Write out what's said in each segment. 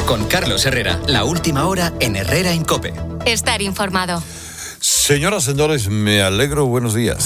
Con Carlos Herrera, la última hora en Herrera en COPE. Estar informado. Señoras y señores, me alegro, buenos días.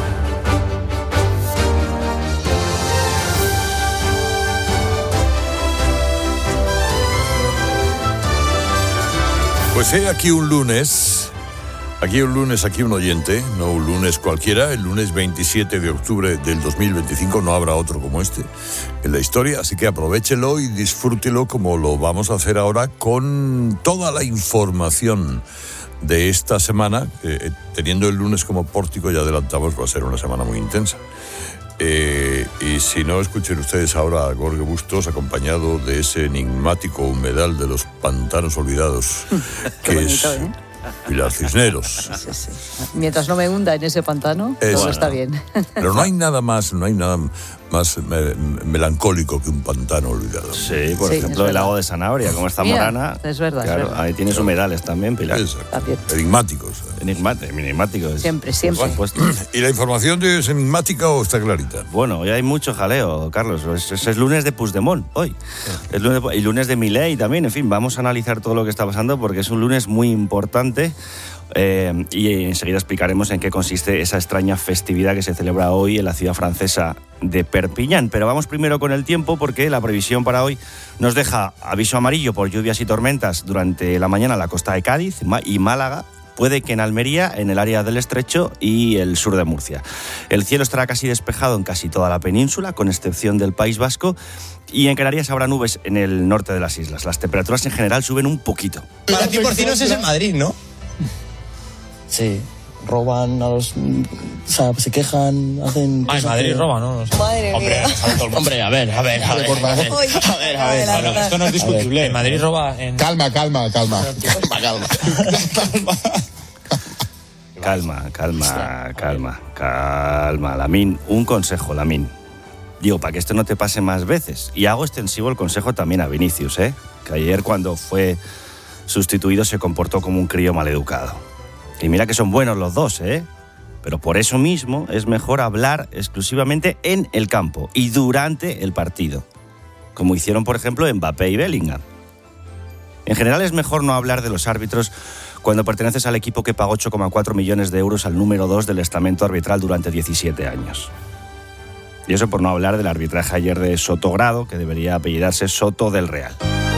Pues aquí un lunes, aquí un oyente, no un lunes cualquiera, el lunes 27 de octubre del 2025, no habrá otro como este en la historia, así que aprovéchelo y disfrútelo como lo vamos a hacer ahora con toda la información de esta semana, teniendo el lunes como pórtico, ya adelantamos, va a ser una semana muy intensa. Y si no, escuchen ustedes ahora a Jorge Bustos acompañado de ese enigmático humedal de los pantanos olvidados que bonito, es Pilar Cisneros. Sí. Mientras no me hunda en ese pantano, todo está bien. Pero no hay nada más melancólico que un pantano olvidado. Sí, por ejemplo, el lago de Sanabria, como está Morana. Es verdad, claro, es verdad. Ahí tienes humedales también, Pilar. Enigmáticos. Enigmáticos. Siempre. ¿Y la información de es enigmática o está clarita? Bueno, hoy hay mucho jaleo, Carlos. Es lunes de Puigdemont, hoy. Es lunes de Milei también. En fin, vamos a analizar todo lo que está pasando porque es un lunes muy importante. Y enseguida explicaremos en qué consiste esa extraña festividad que se celebra hoy en la ciudad francesa de Perpiñán. Pero vamos primero con el tiempo, porque la previsión para hoy nos deja aviso amarillo por lluvias y tormentas durante la mañana en la costa de Cádiz y Málaga. Puede que en Almería, en el área del Estrecho y el sur de Murcia. El cielo estará casi despejado en casi toda la península, con excepción del País Vasco. Y en Canarias habrá nubes en el norte de las islas. Las temperaturas en general suben un poquito. Para ti, Porcinos es en Madrid, ¿no? Sí, roban a los... O sea, se quejan, hacen... Ay, Madrid roba, ¿no? Madre mía. Hombre, a ver. Esto no es discutible. Madrid roba en... Calma. Calma, Lamín. Un consejo, Lamín. Digo, para que esto no te pase más veces. Y hago extensivo el consejo también a Vinicius, que ayer cuando fue sustituido se comportó como un crío maleducado. Y mira que son buenos los dos, pero por eso mismo es mejor hablar exclusivamente en el campo y durante el partido, como hicieron, por ejemplo, Mbappé y Bellingham. En general es mejor no hablar de los árbitros cuando perteneces al equipo que pagó 8,4 millones de euros al número 2 del estamento arbitral durante 17 años. Y eso por no hablar del arbitraje ayer de Sotogrado, que debería apellidarse Soto del Real.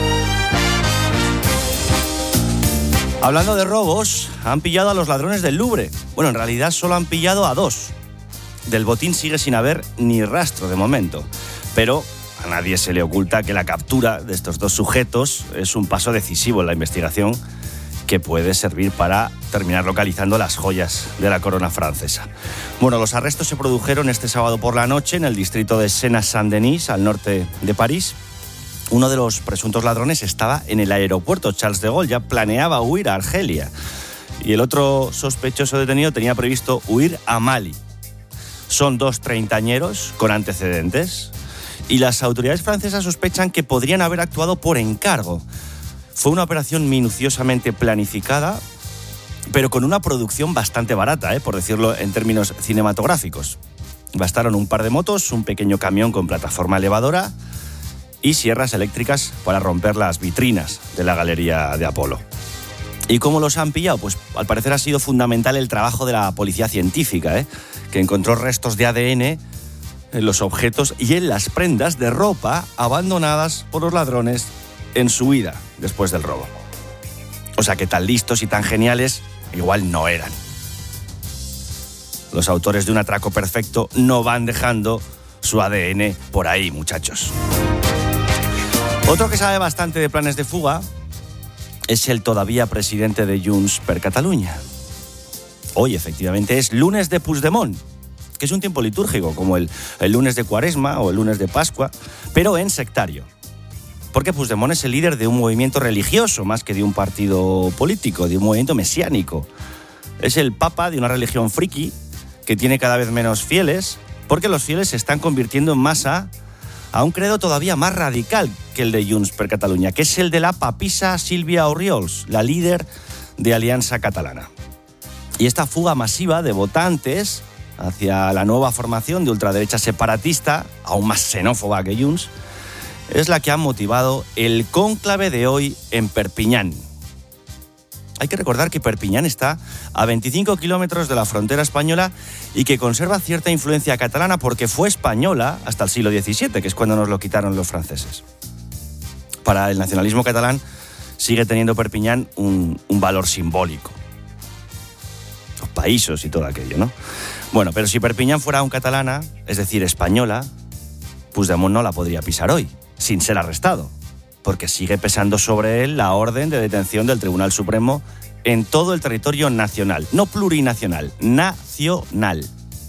Hablando de robos, han pillado a los ladrones del Louvre. Bueno, en realidad solo han pillado a 2. Del botín sigue sin haber ni rastro de momento. Pero a nadie se le oculta que la captura de estos 2 sujetos es un paso decisivo en la investigación que puede servir para terminar localizando las joyas de la corona francesa. Bueno, los arrestos se produjeron este sábado por la noche en el distrito de Sena-Saint-Denis, al norte de París. Uno de los presuntos ladrones estaba en el aeropuerto Charles de Gaulle, ya planeaba huir a Argelia. Y el otro sospechoso detenido tenía previsto huir a Mali. Son 2 treintañeros con antecedentes y las autoridades francesas sospechan que podrían haber actuado por encargo. Fue una operación minuciosamente planificada, pero con una producción bastante barata, por decirlo en términos cinematográficos. Bastaron un par de motos, un pequeño camión con plataforma elevadora y sierras eléctricas para romper las vitrinas de la galería de Apolo. ¿Y cómo los han pillado? Pues al parecer ha sido fundamental el trabajo de la policía científica, que encontró restos de ADN en los objetos y en las prendas de ropa abandonadas por los ladrones en su huida después del robo. O sea que tan listos y tan geniales igual no eran. Los autores de un atraco perfecto no van dejando su ADN por ahí, muchachos. Otro que sabe bastante de planes de fuga es el todavía presidente de Junts per Catalunya. Hoy, efectivamente, es lunes de Puigdemont, que es un tiempo litúrgico, como el lunes de Cuaresma o el lunes de Pascua, pero en sectario. Porque Puigdemont es el líder de un movimiento religioso, más que de un partido político, de un movimiento mesiánico. Es el papa de una religión friki que tiene cada vez menos fieles, porque los fieles se están convirtiendo en masa a un credo todavía más radical que el de Junts per Catalunya, que es el de la papisa Sílvia Orriols, la líder de Alianza Catalana. Y esta fuga masiva de votantes hacia la nueva formación de ultraderecha separatista, aún más xenófoba que Junts, es la que ha motivado el cónclave de hoy en Perpiñán. Hay que recordar que Perpiñán está a 25 kilómetros de la frontera española y que conserva cierta influencia catalana porque fue española hasta el siglo XVII, que es cuando nos lo quitaron los franceses. Para el nacionalismo catalán sigue teniendo Perpiñán un valor simbólico. Los países y todo aquello, ¿no? Bueno, pero si Perpiñán fuera aún catalana, es decir, española, Puigdemont no la podría pisar hoy, sin ser arrestado, porque sigue pesando sobre él la orden de detención del Tribunal Supremo en todo el territorio nacional, no plurinacional, nacional.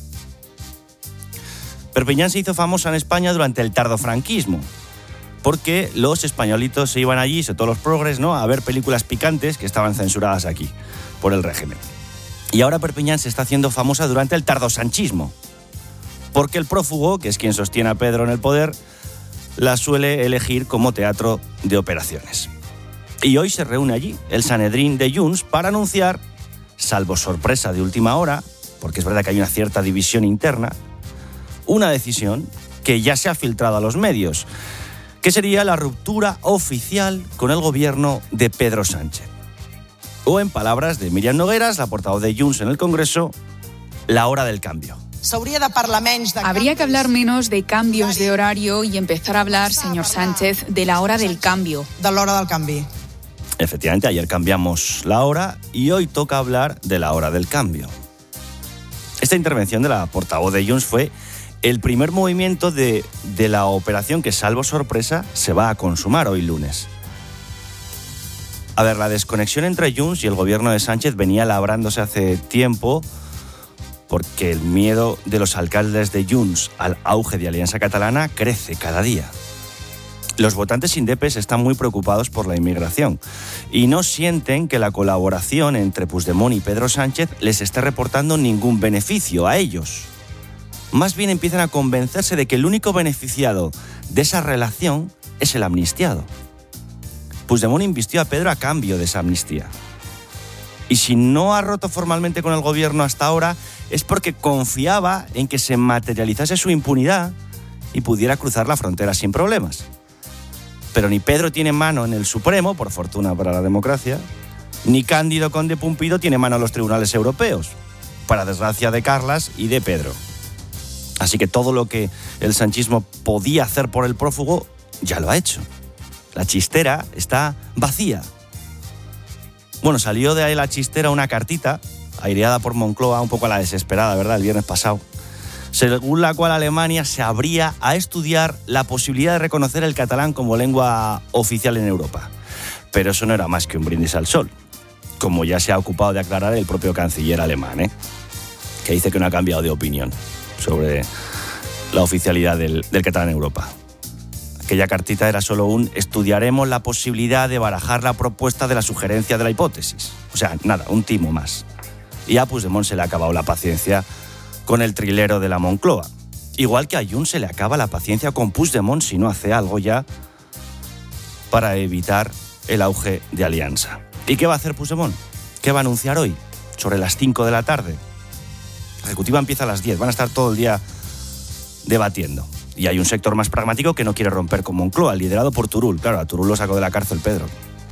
Perpiñán se hizo famosa en España durante el tardofranquismo, porque los españolitos se iban allí, sobre todo los progres, ¿no?, a ver películas picantes que estaban censuradas aquí por el régimen. Y ahora Perpiñán se está haciendo famosa durante el tardosanchismo, porque el prófugo, que es quien sostiene a Pedro en el poder, la suele elegir como teatro de operaciones. Y hoy se reúne allí el Sanedrín de Junts para anunciar, salvo sorpresa de última hora, porque es verdad que hay una cierta división interna, una decisión que ya se ha filtrado a los medios, que sería la ruptura oficial con el gobierno de Pedro Sánchez. O en palabras de Míriam Nogueras, la portavoz de Junts en el Congreso, la hora del cambio. Habría que hablar menos de cambios de horario y empezar a hablar, señor Sánchez, de la hora del cambio. De la hora del cambio. Efectivamente, ayer cambiamos la hora y hoy toca hablar de la hora del cambio. Esta intervención de la portavoz de Junts fue el primer movimiento de la operación que, salvo sorpresa, se va a consumar hoy lunes. A ver, la desconexión entre Junts y el gobierno de Sánchez venía labrándose hace tiempo, porque el miedo de los alcaldes de Junts al auge de Alianza Catalana crece cada día. Los votantes indepes están muy preocupados por la inmigración y no sienten que la colaboración entre Puigdemont y Pedro Sánchez les esté reportando ningún beneficio a ellos. Más bien empiezan a convencerse de que el único beneficiado de esa relación es el amnistiado. Puigdemont invistió a Pedro a cambio de esa amnistía. Y si no ha roto formalmente con el gobierno hasta ahora, es porque confiaba en que se materializase su impunidad y pudiera cruzar la frontera sin problemas. Pero ni Pedro tiene mano en el Supremo, por fortuna para la democracia, ni Cándido Conde Pumpido tiene mano en los tribunales europeos, para desgracia de Carlas y de Pedro. Así que todo lo que el sanchismo podía hacer por el prófugo, ya lo ha hecho. La chistera está vacía. Bueno, salió de ahí la chistera una cartita, aireada por Moncloa, un poco a la desesperada, ¿verdad?, el viernes pasado, según la cual Alemania se abría a estudiar la posibilidad de reconocer el catalán como lengua oficial en Europa. Pero eso no era más que un brindis al sol, como ya se ha ocupado de aclarar el propio canciller alemán, que dice que no ha cambiado de opinión sobre la oficialidad del catalán en Europa. Aquella cartita era solo un estudiaremos la posibilidad de barajar la propuesta de la sugerencia de la hipótesis. O sea, nada, un timo más. Y a Puigdemont se le ha acabado la paciencia con el trilero de la Moncloa. Igual que a Junts se le acaba la paciencia con Puigdemont si no hace algo ya para evitar el auge de Alianza. ¿Y qué va a hacer Puigdemont? ¿Qué va a anunciar hoy? Sobre las 5 de la tarde. La ejecutiva empieza a las 10. Van a estar todo el día debatiendo. Y hay un sector más pragmático que no quiere romper con Moncloa, liderado por Turull. Claro, a Turull lo sacó de la cárcel Pedro.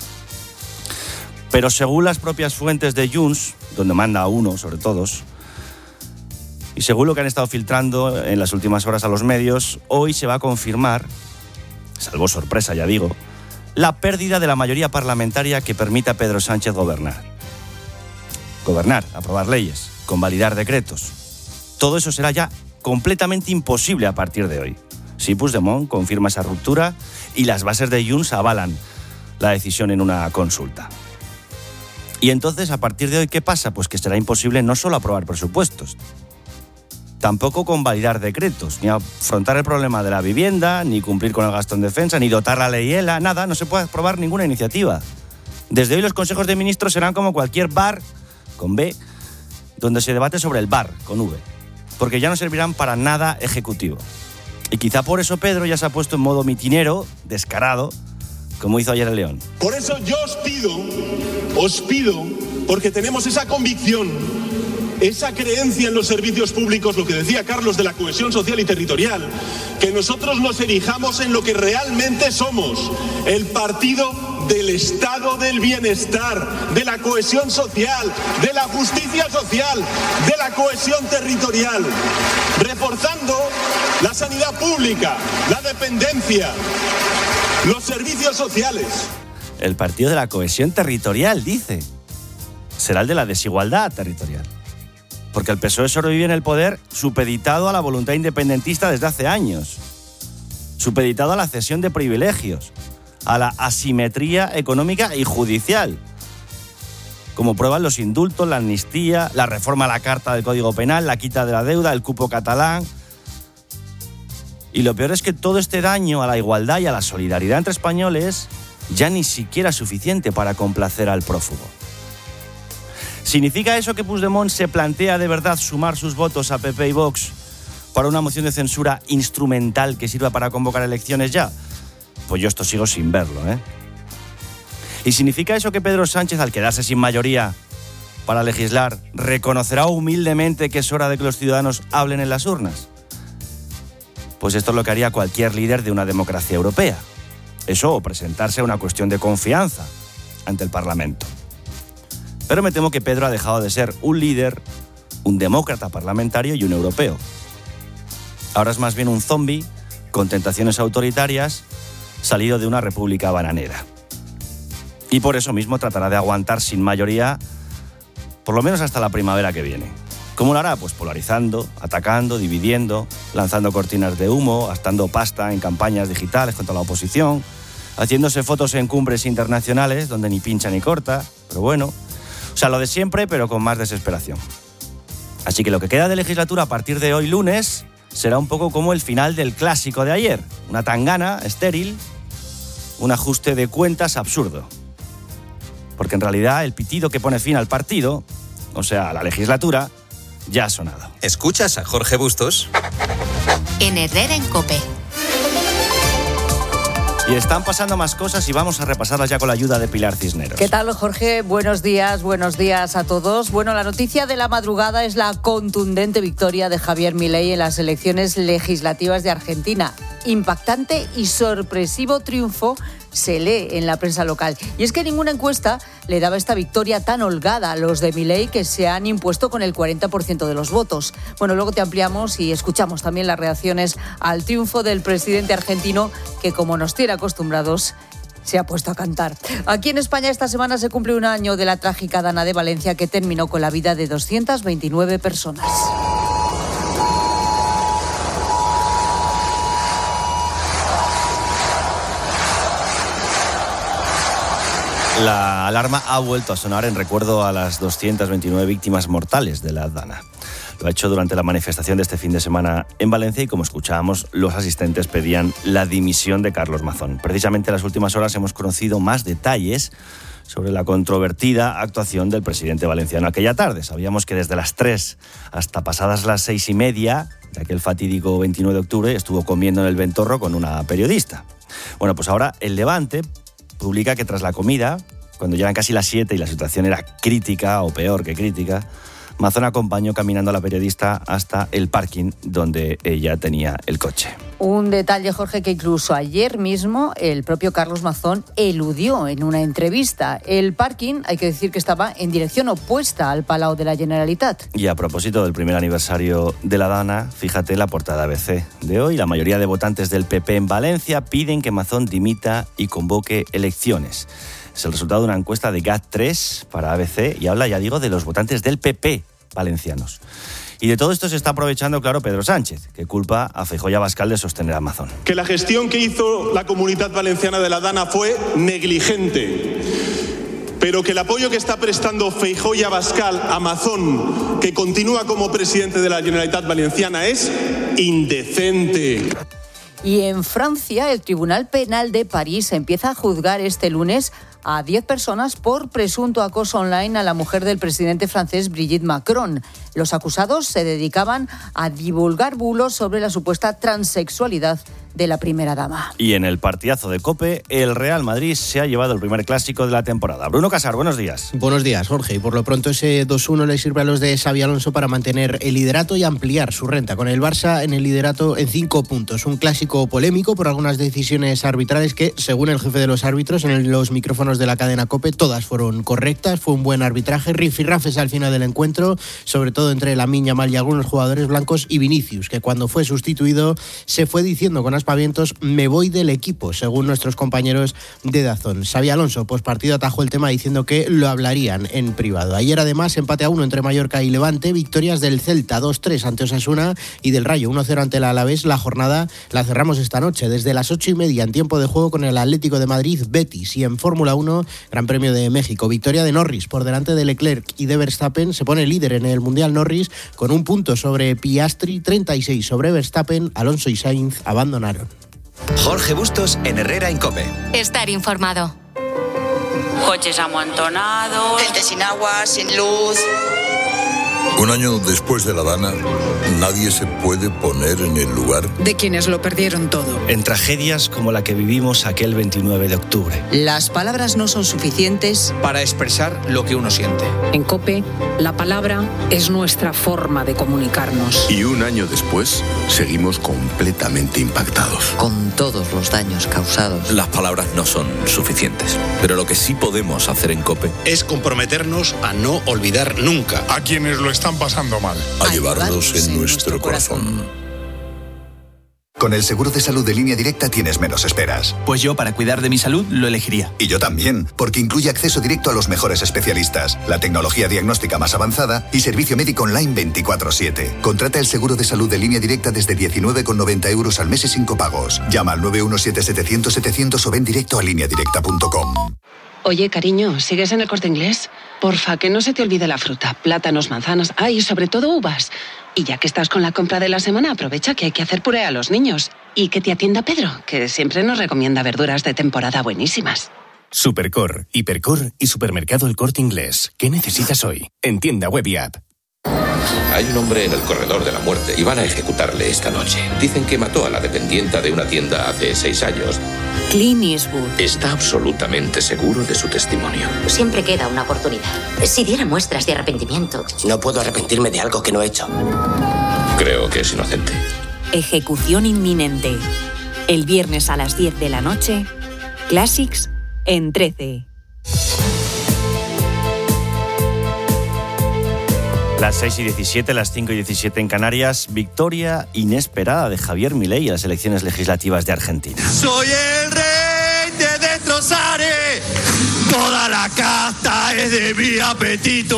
Pero según las propias fuentes de Junts, donde manda uno sobre todos, y según lo que han estado filtrando en las últimas horas a los medios, hoy se va a confirmar, salvo sorpresa ya digo, la pérdida de la mayoría parlamentaria que permita a Pedro Sánchez gobernar. Gobernar, aprobar leyes, convalidar decretos. Todo eso será ya completamente imposible a partir de hoy. Si Puigdemont confirma esa ruptura y las bases de Junts avalan la decisión en una consulta. Y entonces, a partir de hoy, ¿qué pasa? Pues que será imposible no solo aprobar presupuestos, tampoco convalidar decretos, ni afrontar el problema de la vivienda, ni cumplir con el gasto en defensa, ni dotar la ley ELA, nada, no se puede aprobar ninguna iniciativa. Desde hoy los consejos de ministros serán como cualquier bar, con B, donde se debate sobre el bar, con V, porque ya no servirán para nada ejecutivo. Y quizá por eso Pedro ya se ha puesto en modo mitinero, descarado, como hizo ayer el León. Por eso yo os pido, porque tenemos esa convicción esa creencia en los servicios públicos, lo que decía Carlos de la cohesión social y territorial, que nosotros nos erijamos en lo que realmente somos, el partido del Estado del bienestar, de la cohesión social, de la justicia social, de la cohesión territorial, reforzando la sanidad pública, la dependencia, los servicios sociales. El partido de la cohesión territorial, dice. Será el de la desigualdad territorial. Porque el PSOE sobrevive en el poder supeditado a la voluntad independentista desde hace años. Supeditado a la cesión de privilegios, a la asimetría económica y judicial. Como prueban los indultos, la amnistía, la reforma a la Carta del Código Penal, la quita de la deuda, el cupo catalán. Y lo peor es que todo este daño a la igualdad y a la solidaridad entre españoles ya ni siquiera es suficiente para complacer al prófugo. ¿Significa eso que Puigdemont se plantea de verdad sumar sus votos a PP y Vox para una moción de censura instrumental que sirva para convocar elecciones ya? Pues yo esto sigo sin verlo, ¿eh? ¿Y significa eso que Pedro Sánchez, al quedarse sin mayoría para legislar, reconocerá humildemente que es hora de que los ciudadanos hablen en las urnas? Pues esto es lo que haría cualquier líder de una democracia europea. Eso o presentarse a una cuestión de confianza ante el Parlamento. Pero me temo que Pedro ha dejado de ser un líder, un demócrata parlamentario y un europeo. Ahora es más bien un zombi con tentaciones autoritarias salido de una república bananera. Y por eso mismo tratará de aguantar sin mayoría por lo menos hasta la primavera que viene. ¿Cómo lo hará? Pues polarizando, atacando, dividiendo, lanzando cortinas de humo, gastando pasta en campañas digitales contra la oposición, haciéndose fotos en cumbres internacionales donde ni pincha ni corta, pero bueno, o sea, lo de siempre, pero con más desesperación. Así que lo que queda de legislatura a partir de hoy lunes será un poco como el final del clásico de ayer, una tangana estéril, un ajuste de cuentas absurdo. Porque en realidad el pitido que pone fin al partido, o sea, a la legislatura, ya ha sonado. ¿Escuchas a Jorge Bustos? En Herrera en COPE. Y están pasando más cosas y vamos a repasarlas ya con la ayuda de Pilar Cisneros. ¿Qué tal, Jorge? Buenos días a todos. Bueno, la noticia de la madrugada es la contundente victoria de Javier Milei en las elecciones legislativas de Argentina. Impactante y sorpresivo triunfo se lee en la prensa local. Y es que ninguna encuesta le daba esta victoria tan holgada a los de Milei, que se han impuesto con el 40% de los votos. Bueno, luego te ampliamos y escuchamos también las reacciones al triunfo del presidente argentino, que como nos tiene acostumbrados, se ha puesto a cantar. Aquí en España esta semana se cumple un año de la trágica Dana de Valencia, que terminó con la vida de 229 personas. La alarma ha vuelto a sonar en recuerdo a las 229 víctimas mortales de la Dana. Lo ha hecho durante la manifestación de este fin de semana en Valencia y, como escuchábamos, los asistentes pedían la dimisión de Carlos Mazón. Precisamente en las últimas horas hemos conocido más detalles sobre la controvertida actuación del presidente valenciano aquella tarde. Sabíamos que desde las 3 hasta pasadas las 6:30 de aquel fatídico 29 de octubre estuvo comiendo en el Ventorro con una periodista. Bueno, pues ahora El Levante publica que tras la comida, cuando llegan casi las 7 y la situación era crítica o peor que crítica, Mazón acompañó caminando a la periodista hasta el parking donde ella tenía el coche. Un detalle, Jorge, que incluso ayer mismo el propio Carlos Mazón eludió en una entrevista. El parking, hay que decir que estaba en dirección opuesta al Palau de la Generalitat. Y a propósito del primer aniversario de la Dana, fíjate la portada ABC de hoy. La mayoría de votantes del PP en Valencia piden que Mazón dimita y convoque elecciones. Es el resultado de una encuesta de GAT3 para ABC y habla, ya digo, de los votantes del PP valencianos. Y de todo esto se está aprovechando, claro, Pedro Sánchez, que culpa a Feijóo y Abascal de sostener a Mazón. Que la gestión que hizo la Comunidad Valenciana de la Dana fue negligente, pero que el apoyo que está prestando Feijóo y Abascal a Mazón, que continúa como presidente de la Generalitat Valenciana, es indecente. Y en Francia, el Tribunal Penal de París empieza a juzgar este lunes a 10 personas por presunto acoso online a la mujer del presidente francés Brigitte Macron. Los acusados se dedicaban a divulgar bulos sobre la supuesta transexualidad de la primera dama. Y en el partidazo de COPE, el Real Madrid se ha llevado el primer clásico de la temporada. Bruno Casar, buenos días. Buenos días, Jorge. Y por lo pronto ese 2-1 le sirve a los de Xabi Alonso para mantener el liderato y ampliar su renta con el Barça en el liderato en 5 puntos. Un clásico polémico por algunas decisiones arbitrales que, según el jefe de los árbitros, en los micrófonos de la cadena COPE, todas fueron correctas. Fue un buen arbitraje, rifirrafes al final del encuentro, sobre todo entre Lamine Yamal y algunos jugadores blancos, y Vinicius, que cuando fue sustituido se fue diciendo con aspavientos: me voy del equipo, según nuestros compañeros de DAZN. Xabi Alonso, postpartido, atajó el tema diciendo que lo hablarían en privado. Ayer, además, empate a 1 entre Mallorca y Levante, victorias del Celta 2-3 ante Osasuna y del Rayo 1-0 ante el Alavés. La jornada la cerramos esta noche desde las 8:30 en tiempo de juego con el Atlético de Madrid Betis, y en Fórmula 1, Gran Premio de México, victoria de Norris por delante de Leclerc y de Verstappen. Se pone líder en el Mundial Norris con un punto sobre Piastri, 36 sobre Verstappen. Alonso y Sainz abandonaron. Jorge Bustos en Herrera en COPE. Estar informado. Coches amontonados, gente sin agua, sin luz. Un año después de la Dana, nadie se puede poner en el lugar de quienes lo perdieron todo. En tragedias como la que vivimos aquel 29 de octubre. Las palabras no son suficientes para expresar lo que uno siente. En COPE, la palabra es nuestra forma de comunicarnos. Y un año después, seguimos completamente impactados. Con todos los daños causados. Las palabras no son suficientes, pero lo que sí podemos hacer en COPE es comprometernos a no olvidar nunca a quienes lo están pasando mal. A llevarlos en nuestro corazón. Con el seguro de salud de Línea Directa tienes menos esperas. Pues yo, para cuidar de mi salud, lo elegiría. Y yo también, porque incluye acceso directo a los mejores especialistas, la tecnología diagnóstica más avanzada y servicio médico online 24/7. Contrata el seguro de salud de Línea Directa desde 19,90 € al mes y 5 pagos. Llama al 917-700-700 o ven directo a lineadirecta.com. Oye, cariño, ¿sigues en el Corte Inglés? Porfa, que no se te olvide la fruta, plátanos, manzanas, y sobre todo uvas. Y ya que estás con la compra de la semana, aprovecha que hay que hacer puré a los niños. Y que te atienda Pedro, que siempre nos recomienda verduras de temporada buenísimas. Supercor, Hipercor y Supermercado El Corte Inglés. ¿Qué necesitas hoy? En tienda web y app. Hay un hombre en el corredor de la muerte y van a ejecutarle esta noche. Dicen que mató a la dependienta de una tienda hace 6 años. Clint Eastwood. Está absolutamente seguro de su testimonio. Siempre queda una oportunidad. Si diera muestras de arrepentimiento. No puedo arrepentirme de algo que no he hecho. Creo que es inocente. Ejecución inminente. El viernes a las 10 de la noche. Classics en 13. Las 6:17, las 5:17 en Canarias. Victoria inesperada de Javier Milei en las elecciones legislativas de Argentina. Soy el rey, te destrozaré. Toda la casta es de mi apetito.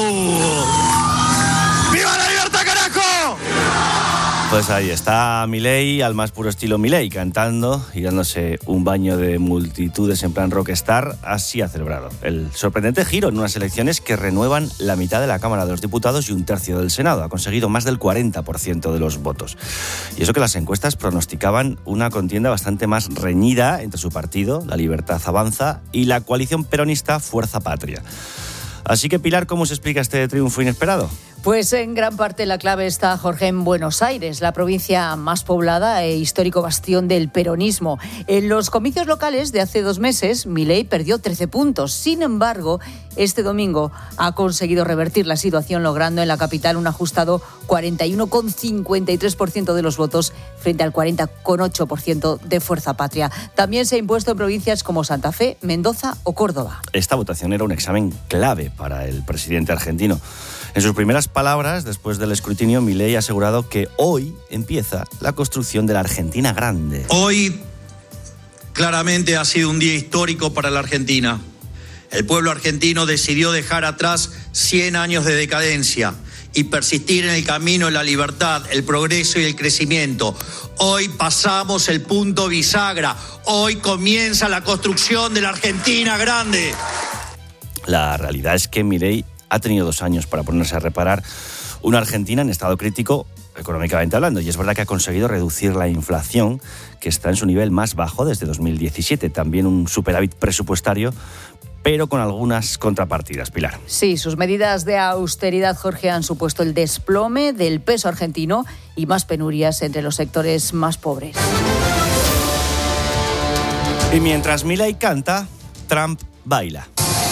¡Viva la libertad, carajo! Pues ahí está Milei, al más puro estilo Milei, cantando y dándose un baño de multitudes en plan rockstar. Así ha celebrado el sorprendente giro en unas elecciones que renuevan la mitad de la Cámara de los Diputados y un tercio del Senado. Ha conseguido más del 40% de los votos. Y eso que las encuestas pronosticaban una contienda bastante más reñida entre su partido, La Libertad Avanza, y la coalición peronista Fuerza Patria. Así que, Pilar, ¿cómo se explica este triunfo inesperado? Pues en gran parte la clave está, Jorge, en Buenos Aires, la provincia más poblada e histórico bastión del peronismo. En los comicios locales de hace 2 meses, Milei perdió 13 puntos. Sin embargo, este domingo ha conseguido revertir la situación, logrando en la capital un ajustado 41,53% de los votos frente al 40,8% de Fuerza Patria. También se ha impuesto en provincias como Santa Fe, Mendoza o Córdoba. Esta votación era un examen clave para el presidente argentino. En sus primeras palabras, después del escrutinio, Milei ha asegurado que hoy empieza la construcción de la Argentina grande. Hoy, claramente, ha sido un día histórico para la Argentina. El pueblo argentino decidió dejar atrás 100 años de decadencia y persistir en el camino de la libertad, el progreso y el crecimiento. Hoy pasamos el punto bisagra. Hoy comienza la construcción de la Argentina grande. La realidad es que Milei ha tenido 2 años para ponerse a reparar una Argentina en estado crítico económicamente hablando, y es verdad que ha conseguido reducir la inflación, que está en su nivel más bajo desde 2017, también un superávit presupuestario, pero con algunas contrapartidas, Pilar. Sí, sus medidas de austeridad, Jorge, han supuesto el desplome del peso argentino y más penurias entre los sectores más pobres. Y mientras Milei canta, Trump baila.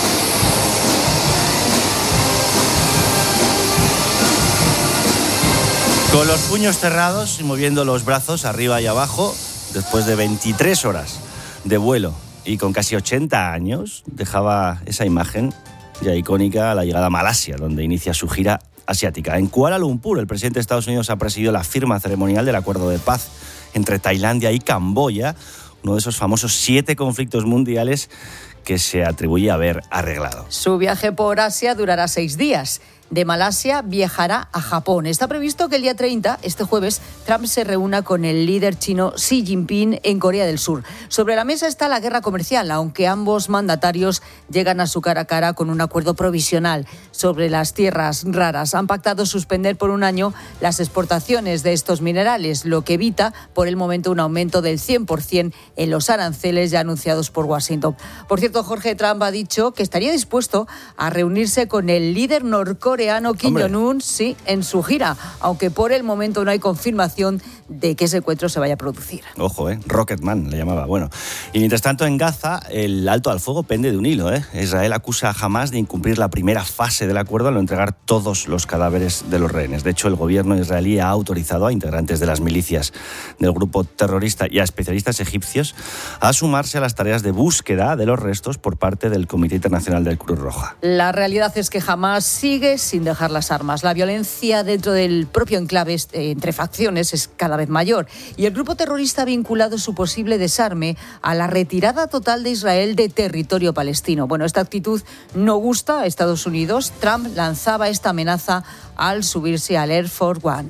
Con los puños cerrados y moviendo los brazos arriba y abajo, después de 23 horas de vuelo y con casi 80 años, dejaba esa imagen ya icónica a la llegada a Malasia, donde inicia su gira asiática. En Kuala Lumpur, el presidente de Estados Unidos ha presidido la firma ceremonial del acuerdo de paz entre Tailandia y Camboya, uno de esos famosos 7 conflictos mundiales que se atribuye a haber arreglado. Su viaje por Asia durará 6 días. De Malasia viajará a Japón. Está previsto que el día 30, este jueves, Trump se reúna con el líder chino Xi Jinping en Corea del Sur. Sobre la mesa está la guerra comercial, aunque ambos mandatarios llegan a su cara a cara con un acuerdo provisional sobre las tierras raras. Han pactado suspender por un año las exportaciones de estos minerales, lo que evita por el momento un aumento del 100% en los aranceles ya anunciados por Washington. Por cierto, Jorge, Trump ha dicho que estaría dispuesto a reunirse con el líder norcoreano Kim Jong-un, sí, en su gira, aunque por el momento no hay confirmación de que ese encuentro se vaya a producir. Ojo, Rocketman le llamaba. Bueno, y mientras tanto en Gaza el alto al fuego pende de un hilo. Israel acusa a Hamás de incumplir la primera fase del acuerdo al no entregar todos los cadáveres de los rehenes. De hecho, el gobierno israelí ha autorizado a integrantes de las milicias del grupo terrorista y a especialistas egipcios a sumarse a las tareas de búsqueda de los restos por parte del Comité Internacional del Cruz Roja. La realidad es que Hamás sigue sin dejar las armas. La violencia dentro del propio enclave entre facciones es cada vez mayor y el grupo terrorista ha vinculado su posible desarme a la retirada total de Israel de territorio palestino. Bueno, esta actitud no gusta a Estados Unidos. Trump lanzaba esta amenaza al subirse al Air Force One.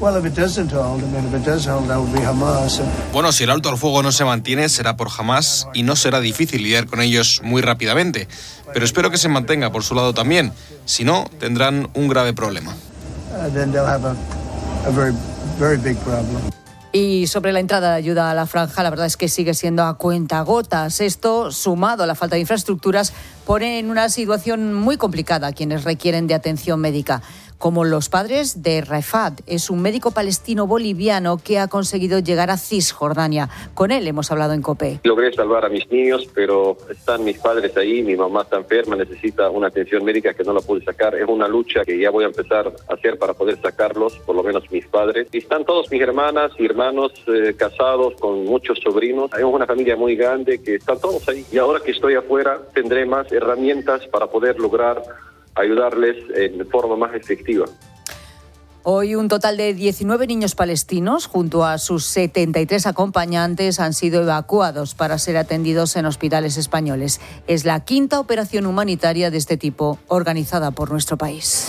Bueno, si el alto al fuego no se mantiene, será por Hamás y no será difícil lidiar con ellos muy rápidamente. Pero espero que se mantenga por su lado también. Si no, tendrán un grave problema. Y sobre la entrada de ayuda a la franja, la verdad es que sigue siendo a cuentagotas. Esto, sumado a la falta de infraestructuras, pone en una situación muy complicada a quienes requieren de atención médica, como los padres de Rafat. Es un médico palestino boliviano que ha conseguido llegar a Cisjordania. Con él hemos hablado en COPE. Logré salvar a mis niños, pero están mis padres ahí, mi mamá está enferma, necesita una atención médica que no la pude sacar. Es una lucha que ya voy a empezar a hacer para poder sacarlos, por lo menos mis padres. Y están todos mis hermanas y hermanos casados con muchos sobrinos. Hay una familia muy grande que están todos ahí. Y ahora que estoy afuera, tendré más herramientas para poder lograr ayudarles de forma más efectiva. Hoy un total de 19 niños palestinos, junto a sus 73 acompañantes, han sido evacuados para ser atendidos en hospitales españoles. Es la 5ª operación humanitaria de este tipo organizada por nuestro país.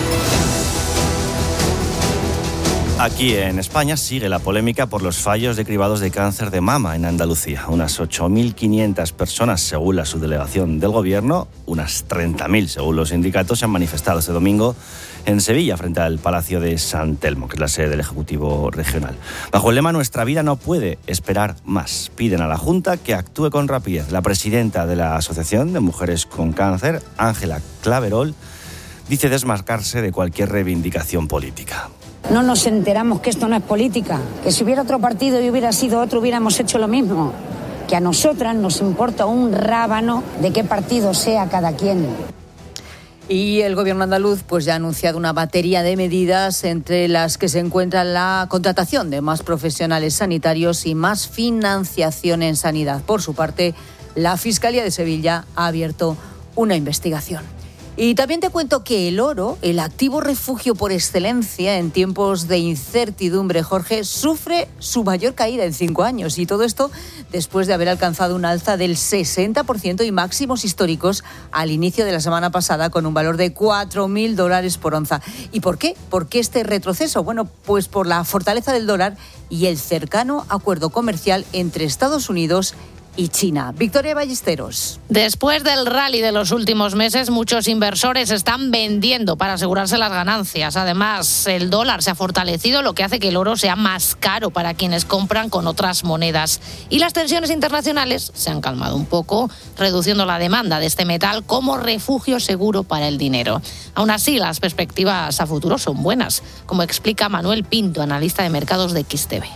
Aquí en España sigue la polémica por los fallos de cribados de cáncer de mama en Andalucía. Unas 8.500 personas, según la subdelegación del Gobierno, unas 30.000, según los sindicatos, se han manifestado este domingo en Sevilla, frente al Palacio de San Telmo, que es la sede del Ejecutivo Regional. Bajo el lema «Nuestra vida no puede esperar más», piden a la Junta que actúe con rapidez. La presidenta de la Asociación de Mujeres con Cáncer, Ángela Claverol, dice desmarcarse de cualquier reivindicación política. No nos enteramos que esto no es política, que si hubiera otro partido y hubiera sido otro hubiéramos hecho lo mismo, que a nosotras nos importa un rábano de qué partido sea cada quien. Y el gobierno andaluz pues ya ha anunciado una batería de medidas, entre las que se encuentra la contratación de más profesionales sanitarios y más financiación en sanidad. Por su parte, la Fiscalía de Sevilla ha abierto una investigación. Y también te cuento que el oro, el activo refugio por excelencia en tiempos de incertidumbre, Jorge, sufre su mayor caída en 5 años. Y todo esto después de haber alcanzado un alza del 60% y máximos históricos al inicio de la semana pasada, con un valor de $4.000 por onza. ¿Y por qué? ¿Por qué este retroceso? Bueno, pues por la fortaleza del dólar y el cercano acuerdo comercial entre Estados Unidos y China. Victoria Ballesteros. Después del rally de los últimos meses, muchos inversores están vendiendo para asegurarse las ganancias. Además, el dólar se ha fortalecido, lo que hace que el oro sea más caro para quienes compran con otras monedas. Y las tensiones internacionales se han calmado un poco, reduciendo la demanda de este metal como refugio seguro para el dinero. Aún así, las perspectivas a futuro son buenas, como explica Manuel Pinto, analista de mercados de XTB.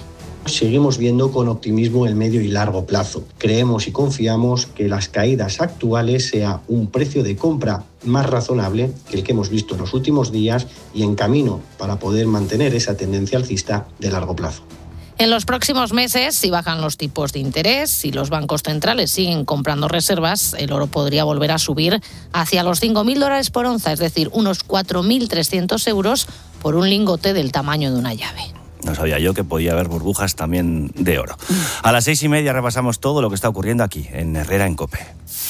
Seguimos viendo con optimismo el medio y largo plazo. Creemos y confiamos que las caídas actuales sea un precio de compra más razonable que el que hemos visto en los últimos días y en camino para poder mantener esa tendencia alcista de largo plazo. En los próximos meses, si bajan los tipos de interés, si los bancos centrales siguen comprando reservas, el oro podría volver a subir hacia los $5.000 por onza, es decir, unos 4.300 euros por un lingote del tamaño de una llave. No sabía yo que podía haber burbujas también de oro. A las 6:30 repasamos todo lo que está ocurriendo aquí, en Herrera en COPE.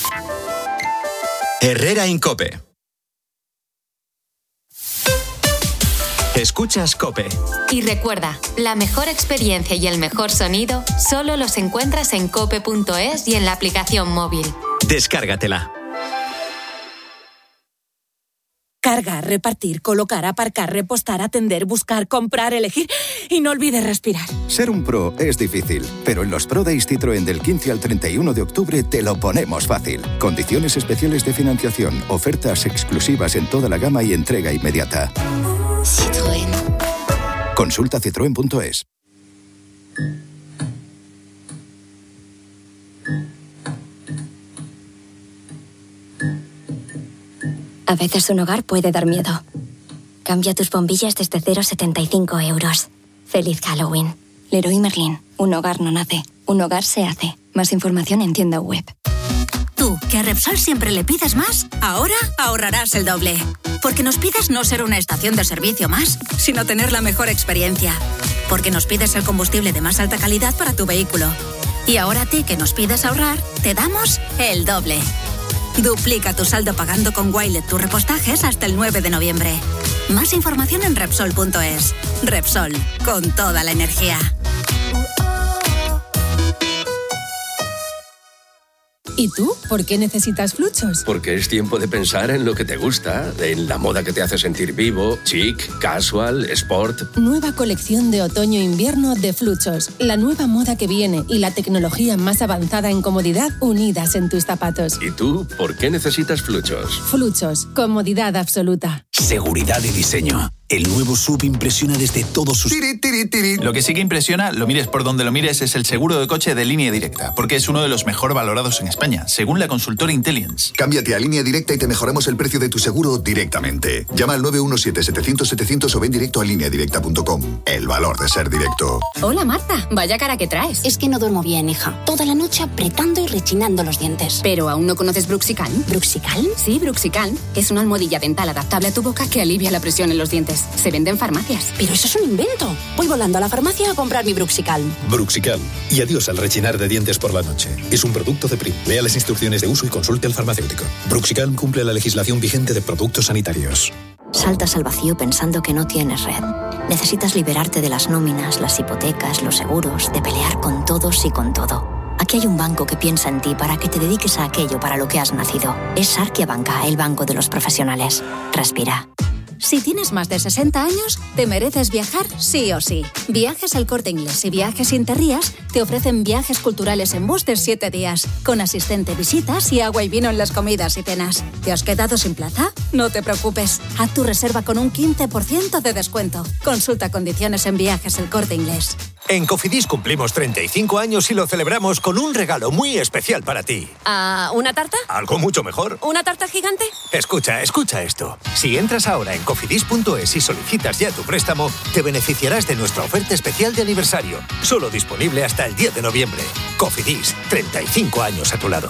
Herrera en COPE. Escuchas COPE. Y recuerda, la mejor experiencia y el mejor sonido solo los encuentras en cope.es y en la aplicación móvil. Descárgatela. Cargar, repartir, colocar, aparcar, repostar, atender, buscar, comprar, elegir y no olvides respirar. Ser un pro es difícil, pero en los Pro Days Citroën del 15 al 31 de octubre te lo ponemos fácil. Condiciones especiales de financiación, ofertas exclusivas en toda la gama y entrega inmediata. Citroën. Consulta citroen.es. A veces un hogar puede dar miedo. Cambia tus bombillas desde 0,75 euros. ¡Feliz Halloween! Leroy Merlin. Un hogar no nace, un hogar se hace. Más información en tienda web. Tú, que a Repsol siempre le pides más, ahora ahorrarás el doble. Porque nos pides no ser una estación de servicio más, sino tener la mejor experiencia. Porque nos pides el combustible de más alta calidad para tu vehículo. Y ahora a ti, que nos pides ahorrar, te damos el doble. Duplica tu saldo pagando con Wilet tus repostajes hasta el 9 de noviembre. Más información en Repsol.es. Repsol, con toda la energía. ¿Y tú? ¿Por qué necesitas Fluchos? Porque es tiempo de pensar en lo que te gusta, en la moda que te hace sentir vivo, chic, casual, sport. Nueva colección de otoño-invierno de Fluchos. La nueva moda que viene y la tecnología más avanzada en comodidad unidas en tus zapatos. ¿Y tú? ¿Por qué necesitas Fluchos? Fluchos. Comodidad absoluta. Seguridad y diseño. El nuevo SUV impresiona desde todos sus... Lo que sí que impresiona, lo mires por donde lo mires, es el seguro de coche de Línea Directa, porque es uno de los mejor valorados en España, según la consultora Intelligence. Cámbiate a Línea Directa y te mejoramos el precio de tu seguro directamente. Llama al 917-700-700 o ven directo a lineadirecta.com. El valor de ser directo. Hola, Marta. Vaya cara que traes. Es que no duermo bien, hija. Toda la noche apretando y rechinando los dientes. ¿Pero aún no conoces Bruxicalm? ¿Bruxicalm? Sí, Bruxicalm. Es una almohadilla dental adaptable a tu boca que alivia la presión en los dientes. Se vende en farmacias. Pero eso es un invento. Voy volando a la farmacia a comprar mi Bruxicalm. Bruxicalm. Y adiós al rechinar de dientes por la noche. Es un producto de Prim. Lea las instrucciones de uso y consulte al farmacéutico. Bruxicalm cumple la legislación vigente de productos sanitarios. Saltas al vacío pensando que no tienes red. Necesitas liberarte de las nóminas, las hipotecas, los seguros, de pelear con todos y con todo. Aquí hay un banco que piensa en ti para que te dediques a aquello para lo que has nacido. Es Sarkia Banca, el banco de los profesionales. Respira. Si tienes más de 60 años, te mereces viajar sí o sí. Viajes El Corte Inglés y Viajes Interrías te ofrecen viajes culturales en bus de 7 días, con asistente, visitas y agua y vino en las comidas y cenas. ¿Te has quedado sin plaza? No te preocupes. Haz tu reserva con un 15% de descuento. Consulta condiciones en Viajes El Corte Inglés. En Cofidis cumplimos 35 años y lo celebramos con un regalo muy especial para ti. ¿Una tarta? Algo mucho mejor. ¿Una tarta gigante? Escucha esto. Si entras ahora en cofidis.es y solicitas ya tu préstamo, te beneficiarás de nuestra oferta especial de aniversario. Solo disponible hasta el 10 de noviembre. Cofidis, 35 años a tu lado.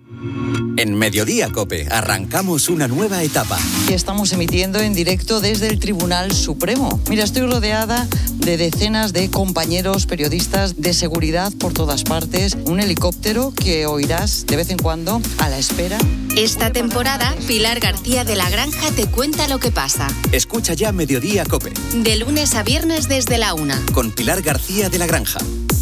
En Mediodía COPE arrancamos una nueva etapa. Estamos emitiendo en directo desde el Tribunal Supremo. Mira, estoy rodeada de decenas de compañeros periodistas de seguridad por todas partes. Un helicóptero que oirás de vez en cuando a la espera. Esta temporada, Pilar García de la Granja te cuenta lo que pasa. Escucha ya Mediodía COPE. De lunes a viernes desde la 1. Con Pilar García de la Granja.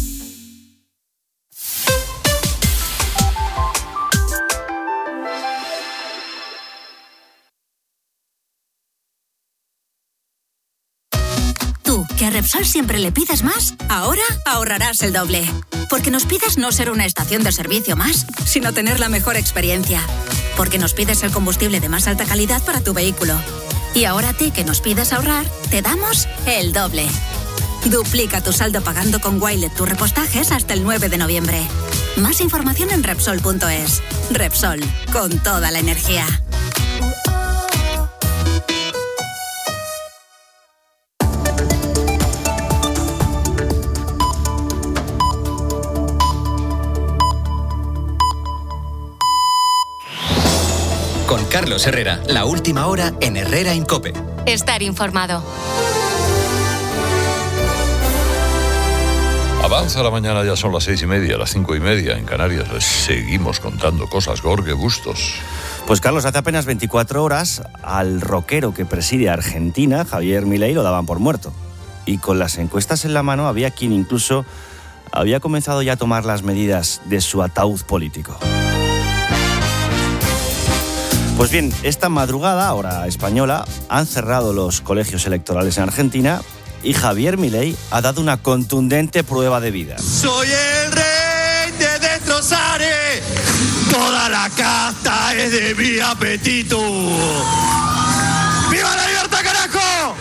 Que a Repsol siempre le pides más, ahora ahorrarás el doble. Porque nos pides no ser una estación de servicio más, sino tener la mejor experiencia. Porque nos pides el combustible de más alta calidad para tu vehículo. Y ahora a ti, que nos pides ahorrar, te damos el doble. Duplica tu saldo pagando con Wilet tus repostajes hasta el 9 de noviembre. Más información en Repsol.es. Repsol, con toda la energía. Con Carlos Herrera, la última hora en Herrera en COPE. Estar informado. Avanza la mañana, ya son las 6:30, las 5:30 en Canarias. Les seguimos contando cosas, Gorge Bustos. Pues Carlos, hace apenas 24 horas al rockero que preside a Argentina, Javier Milei, lo daban por muerto. Y con las encuestas en la mano había quien incluso había comenzado ya a tomar las medidas de su ataúd político. Pues bien, esta madrugada, hora española, han cerrado los colegios electorales en Argentina y Javier Milei ha dado una contundente prueba de vida. Soy el rey de destrozar, toda la casta es de mi apetito. ¡Viva la libertad, carajo!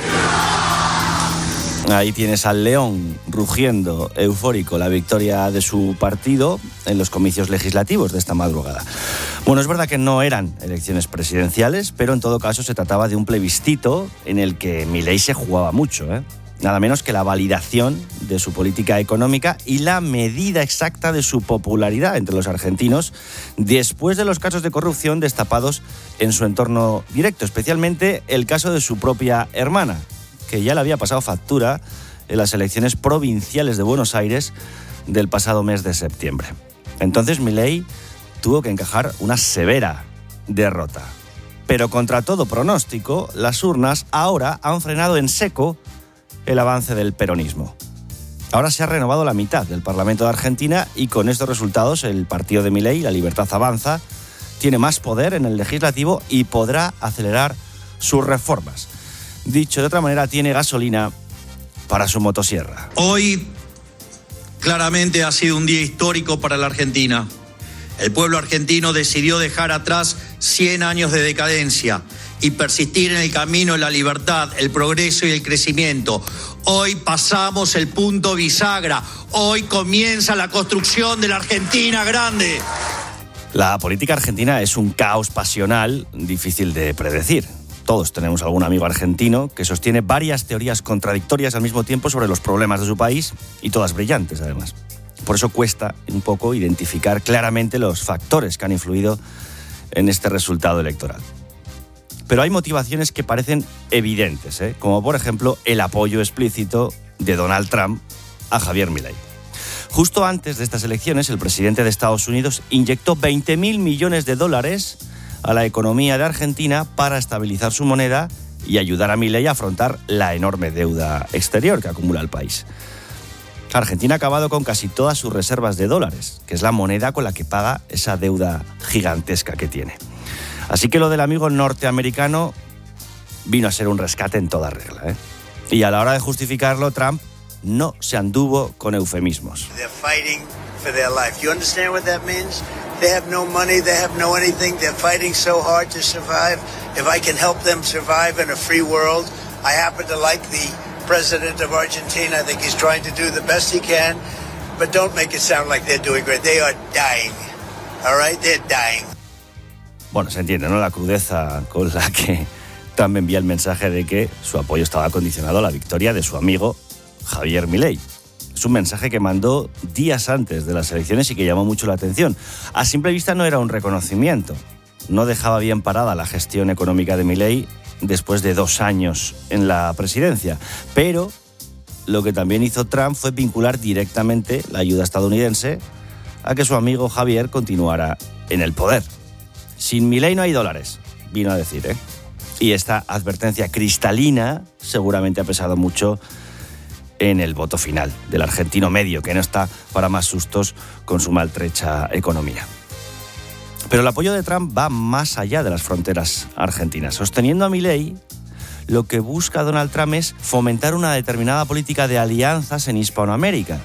Ahí tienes al león rugiendo, eufórico, la victoria de su partido en los comicios legislativos de esta madrugada. Bueno, es verdad que no eran elecciones presidenciales, pero en todo caso se trataba de un plebiscito en el que Milei se jugaba mucho, Nada menos que la validación de su política económica y la medida exacta de su popularidad entre los argentinos después de los casos de corrupción destapados en su entorno directo, especialmente el caso de su propia hermana, que ya le había pasado factura en las elecciones provinciales de Buenos Aires del pasado mes de septiembre. Entonces Milei tuvo que encajar una severa derrota. Pero contra todo pronóstico, las urnas ahora han frenado en seco el avance del peronismo. Ahora se ha renovado la mitad del Parlamento de Argentina y con estos resultados el partido de Milei, La Libertad Avanza, tiene más poder en el legislativo y podrá acelerar sus reformas. Dicho de otra manera, tiene gasolina para su motosierra. Hoy claramente ha sido un día histórico para la Argentina. El pueblo argentino decidió dejar atrás 100 años de decadencia y persistir en el camino de la libertad, el progreso y el crecimiento. Hoy pasamos el punto bisagra. Hoy comienza la construcción de la Argentina grande. La política argentina es un caos pasional difícil de predecir. Todos tenemos algún amigo argentino que sostiene varias teorías contradictorias al mismo tiempo sobre los problemas de su país y todas brillantes, además. Por eso cuesta un poco identificar claramente los factores que han influido en este resultado electoral. Pero hay motivaciones que parecen evidentes, como por ejemplo el apoyo explícito de Donald Trump a Javier Milei. Justo antes de estas elecciones, el presidente de Estados Unidos inyectó $20.000 millones a la economía de Argentina para estabilizar su moneda y ayudar a Milei a afrontar la enorme deuda exterior que acumula el país. Argentina ha acabado con casi todas sus reservas de dólares, que es la moneda con la que paga esa deuda gigantesca que tiene. Así que lo del amigo norteamericano vino a ser un rescate en toda regla, Y a la hora de justificarlo, Trump no se anduvo con eufemismos. They're fighting for their life. You understand what that means? They have no money, they have no anything. They're fighting so hard to survive. If I can help them survive in a free world, I happen to like the president of Argentina. I think he's trying to do the best he can, but don't make it sound like they're doing great. They are dying. All right? They're dying. Bueno, se entiende, ¿no? La crudeza con la que Trump envía el mensaje de que su apoyo estaba condicionado a la victoria de su amigo Javier Milei. Es un mensaje que mandó días antes de las elecciones y que llamó mucho la atención. A simple vista no era un reconocimiento. No dejaba bien parada la gestión económica de Milei después de 2 años en la presidencia. Pero lo que también hizo Trump fue vincular directamente la ayuda estadounidense a que su amigo Javier continuara en el poder. Sin Milei no hay dólares, vino a decir, Y esta advertencia cristalina seguramente ha pesado mucho en el voto final del argentino medio, que no está para más sustos con su maltrecha economía. Pero el apoyo de Trump va más allá de las fronteras argentinas. Sosteniendo a Milei, lo que busca Donald Trump es fomentar una determinada política de alianzas en Hispanoamérica.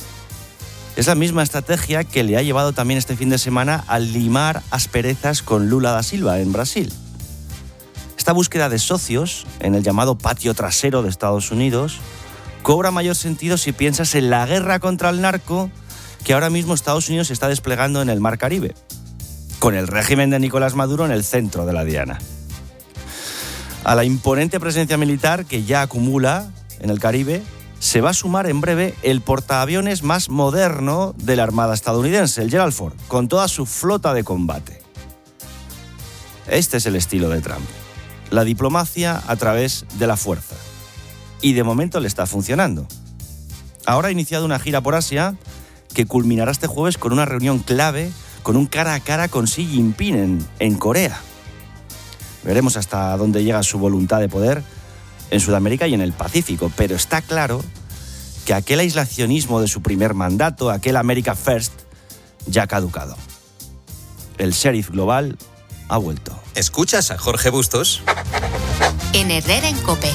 Es la misma estrategia que le ha llevado también este fin de semana a limar asperezas con Lula da Silva en Brasil. Esta búsqueda de socios en el llamado patio trasero de Estados Unidos cobra mayor sentido si piensas en la guerra contra el narco que ahora mismo Estados Unidos está desplegando en el Mar Caribe, con el régimen de Nicolás Maduro en el centro de la diana. A la imponente presencia militar que ya acumula en el Caribe se va a sumar en breve el portaaviones más moderno de la Armada estadounidense, el Gerald Ford, con toda su flota de combate. Este es el estilo de Trump. La diplomacia a través de la fuerza. Y de momento le está funcionando. Ahora ha iniciado una gira por Asia que culminará este jueves con una reunión clave, con un cara a cara con Xi Jinping en Corea. Veremos hasta dónde llega su voluntad de poder en Sudamérica y en el Pacífico, pero está claro que aquel aislacionismo de su primer mandato, aquel America First, ya ha caducado. El sheriff global ha vuelto. ¿Escuchas a Jorge Bustos? En Herrera en COPE.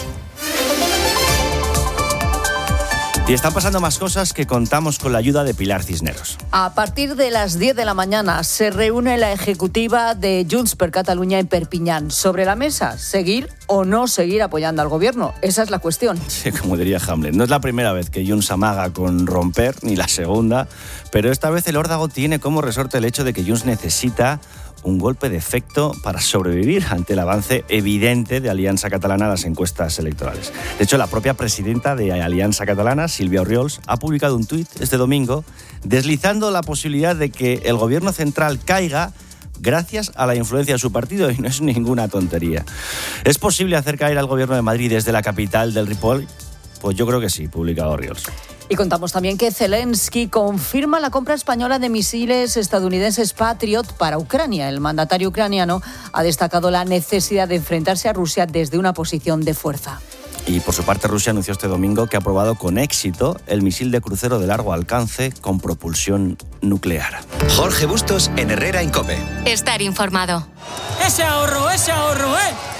Y están pasando más cosas que contamos con la ayuda de Pilar Cisneros. A partir de las 10 de la mañana se reúne la ejecutiva de Junts per Catalunya en Perpiñán. Sobre la mesa, ¿seguir o no seguir apoyando al gobierno? Esa es la cuestión. Sí, como diría Hamlet, no es la primera vez que Junts amaga con romper, ni la segunda, pero esta vez el órdago tiene como resorte el hecho de que Junts necesita un golpe de efecto para sobrevivir ante el avance evidente de Alianza Catalana a las encuestas electorales. De hecho, la propia presidenta de Alianza Catalana, Sílvia Orriols, ha publicado un tuit este domingo deslizando la posibilidad de que el gobierno central caiga gracias a la influencia de su partido, y no es ninguna tontería. ¿Es posible hacer caer al gobierno de Madrid desde la capital del Ripoll? Pues yo creo que sí, publica Orriols. Y contamos también que Zelensky confirma la compra española de misiles estadounidenses Patriot para Ucrania. El mandatario ucraniano ha destacado la necesidad de enfrentarse a Rusia desde una posición de fuerza. Y por su parte Rusia anunció este domingo que ha probado con éxito el misil de crucero de largo alcance con propulsión nuclear. Jorge Bustos en Herrera en COPE. Estar informado. ¡Ese ahorro, ese ahorro,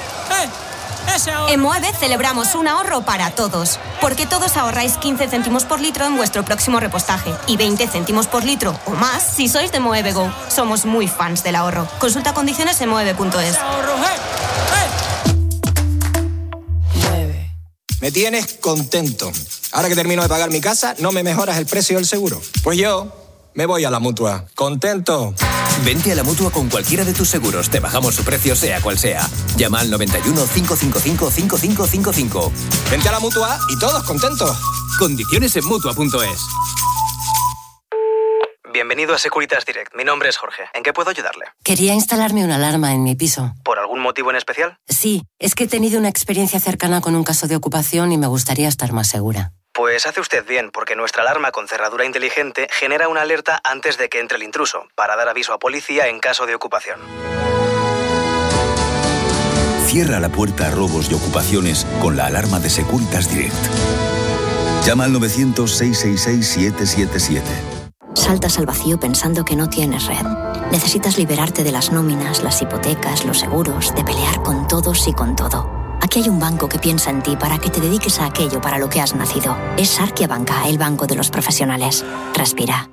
En Moeve celebramos un ahorro para todos, porque todos ahorráis 15 céntimos por litro en vuestro próximo repostaje y 20 céntimos por litro o más si sois de Moeve Go. Somos muy fans del ahorro. Consulta condiciones en moeve.es. Me tienes contento. Ahora que termino de pagar mi casa, ¿no me mejoras el precio del seguro? Pues yo me voy a la Mutua. ¿Contento? Vente a la Mutua con cualquiera de tus seguros. Te bajamos su precio sea cual sea. Llama al 91 555 5555. Vente a la Mutua y todos contentos. Condiciones en Mutua.es. Bienvenido a Securitas Direct. Mi nombre es Jorge. ¿En qué puedo ayudarle? Quería instalarme una alarma en mi piso. ¿Por algún motivo en especial? Sí, es que he tenido una experiencia cercana con un caso de ocupación y me gustaría estar más segura. Pues hace usted bien, porque nuestra alarma con cerradura inteligente genera una alerta antes de que entre el intruso, para dar aviso a policía en caso de ocupación. Cierra la puerta a robos y ocupaciones con la alarma de Securitas Direct. Llama al 900-666-777. Saltas al vacío pensando que no tienes red. Necesitas liberarte de las nóminas, las hipotecas, los seguros, de pelear con todos y con todo. Aquí hay un banco que piensa en ti para que te dediques a aquello para lo que has nacido. Es Sarkia Banca, el banco de los profesionales. Respira.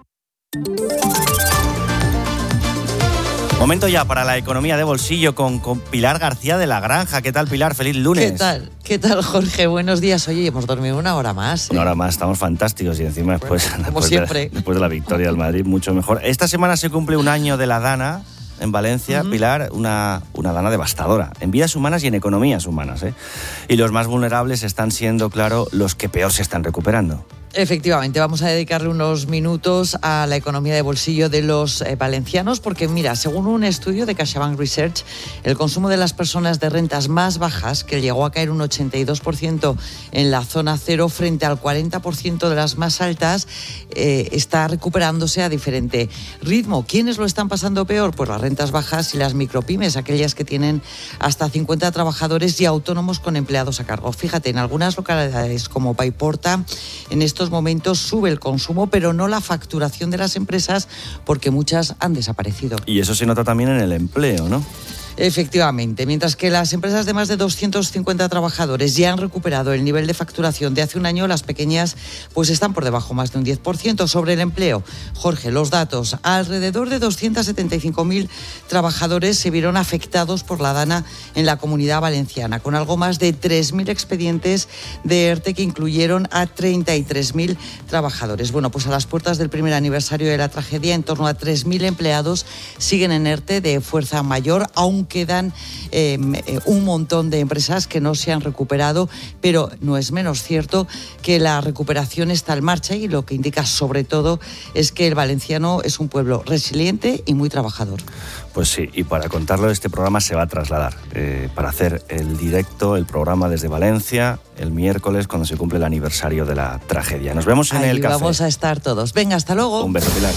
Momento ya para la economía de bolsillo con Pilar García de la Granja. ¿Qué tal, Pilar? Feliz lunes. ¿Qué tal, Jorge? Buenos días. Oye, hemos dormido una hora más. Una hora más, estamos fantásticos y encima después de la victoria del Madrid, mucho mejor. Esta semana se cumple un año de la Dana en Valencia, Pilar, una Dana devastadora, en vidas humanas y en economías humanas, ¿eh? Y los más vulnerables están siendo, claro, los que peor se están recuperando. Efectivamente, vamos a dedicarle unos minutos a la economía de bolsillo de los valencianos, porque mira, según un estudio de CaixaBank Research, el consumo de las personas de rentas más bajas, que llegó a caer un 82% en la zona cero frente al 40% de las más altas, está recuperándose a diferente ritmo. ¿Quiénes lo están pasando peor? Pues las rentas bajas y las micropymes, aquellas que tienen hasta 50 trabajadores y autónomos con empleados a cargo. Fíjate, en algunas localidades como Paiporta, en estos momentos sube el consumo, pero no la facturación de las empresas, porque muchas han desaparecido. Y eso se nota también en el empleo, ¿no? Efectivamente, mientras que las empresas de más de 250 trabajadores ya han recuperado el nivel de facturación de hace un año, las pequeñas pues están por debajo más de un 10%. Sobre el empleo, Jorge, los datos: alrededor de 275.000 trabajadores se vieron afectados por la DANA en la Comunidad Valenciana, con algo más de 3.000 expedientes de ERTE que incluyeron a 33.000 trabajadores. Bueno, pues a las puertas del primer aniversario de la tragedia, en torno a 3.000 empleados siguen en ERTE de fuerza mayor. Aún quedan un montón de empresas que no se han recuperado, pero no es menos cierto que la recuperación está en marcha, y lo que indica sobre todo es que el valenciano es un pueblo resiliente y muy trabajador. Pues sí, y para contarlo, este programa se va a trasladar para hacer el directo, el programa desde Valencia, el miércoles, cuando se cumple el aniversario de la tragedia. Nos vemos en el café. Vamos a estar todos. Venga, hasta luego. Un beso, Pilar.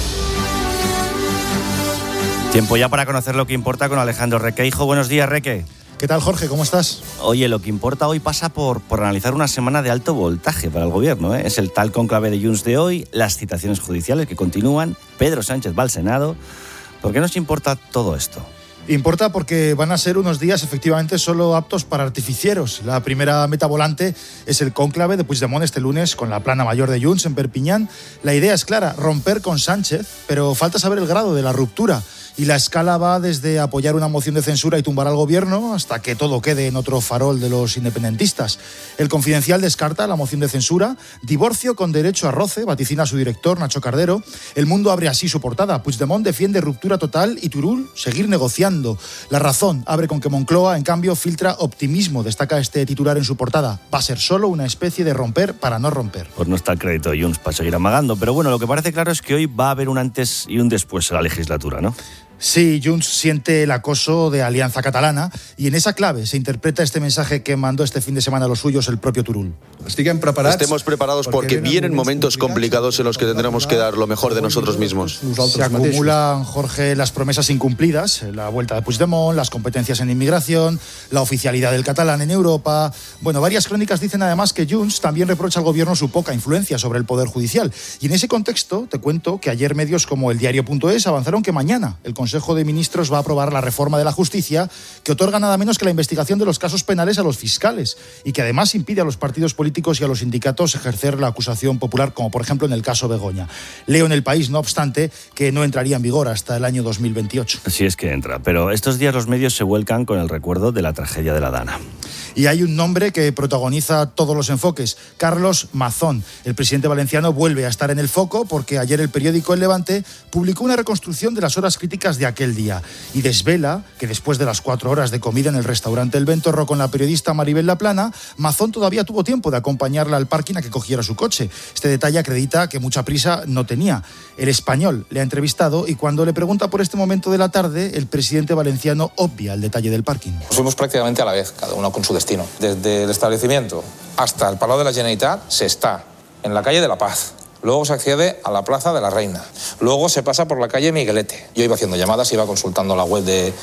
Tiempo ya para conocer lo que importa con Alejandro Requeijo. Buenos días, Reque. ¿Qué tal, Jorge? ¿Cómo estás? Oye, lo que importa hoy pasa por analizar una semana de alto voltaje para el gobierno, ¿eh? Es el tal cónclave de Junts de hoy, las citaciones judiciales que continúan, Pedro Sánchez va al Senado. ¿Por qué nos importa todo esto? Importa porque van a ser unos días efectivamente solo aptos para artificieros. La primera meta volante es el cónclave de Puigdemont este lunes con la plana mayor de Junts en Perpiñán. La idea es clara, romper con Sánchez, pero falta saber el grado de la ruptura. Y la escala va desde apoyar una moción de censura y tumbar al gobierno hasta que todo quede en otro farol de los independentistas. El Confidencial descarta la moción de censura. Divorcio con derecho a roce, vaticina su director, Nacho Cardero. El Mundo abre así su portada. Puigdemont defiende ruptura total y Turull seguir negociando. La Razón abre con que Moncloa, en cambio, filtra optimismo. Destaca este titular en su portada. Va a ser solo una especie de romper para no romper. Pues no está el crédito de Junts para seguir amagando. Pero bueno, lo que parece claro es que hoy va a haber un antes y un después en la legislatura, ¿no? Sí, Junts siente el acoso de Alianza Catalana y en esa clave se interpreta este mensaje que mandó este fin de semana a los suyos el propio Turull. Estemos preparados porque vienen momentos complicados en los que tendremos que dar lo mejor de nosotros mismos. Se acumulan, Jorge, las promesas incumplidas, la vuelta de Puigdemont, las competencias en inmigración, la oficialidad del catalán en Europa. Bueno, varias crónicas dicen además que Junts también reprocha al gobierno su poca influencia sobre el Poder Judicial. Y en ese contexto te cuento que ayer medios como el Diario.es avanzaron que mañana el Consejo de Ministros va a aprobar la reforma de la justicia que otorga nada menos que la investigación de los casos penales a los fiscales y que además impide a los partidos políticos y a los sindicatos ejercer la acusación popular, como por ejemplo en el caso Begoña. Leo en El País, no obstante, que no entraría en vigor hasta el año 2028. Sí, es que entra, pero estos días los medios se vuelcan con el recuerdo de la tragedia de la Dana. Y hay un nombre que protagoniza todos los enfoques, Carlos Mazón. El presidente valenciano vuelve a estar en el foco porque ayer el periódico El Levante publicó una reconstrucción de las horas críticas de aquel día y desvela que después de las 4 horas de comida en el restaurante El Ventorro con la periodista Maribel Laplana, Mazón todavía tuvo tiempo de acompañarla al parking a que cogiera su coche. Este detalle acredita que mucha prisa no tenía. El Español le ha entrevistado y cuando le pregunta por este momento de la tarde, el presidente valenciano obvia el detalle del parking. Fuimos prácticamente a la vez, cada uno con su destino. Desde el establecimiento hasta el Palau de la Generalitat se está en la calle de la Paz. Luego se accede a la Plaza de la Reina. Luego se pasa por la calle Miguelete. Yo iba haciendo llamadas, iba consultando la web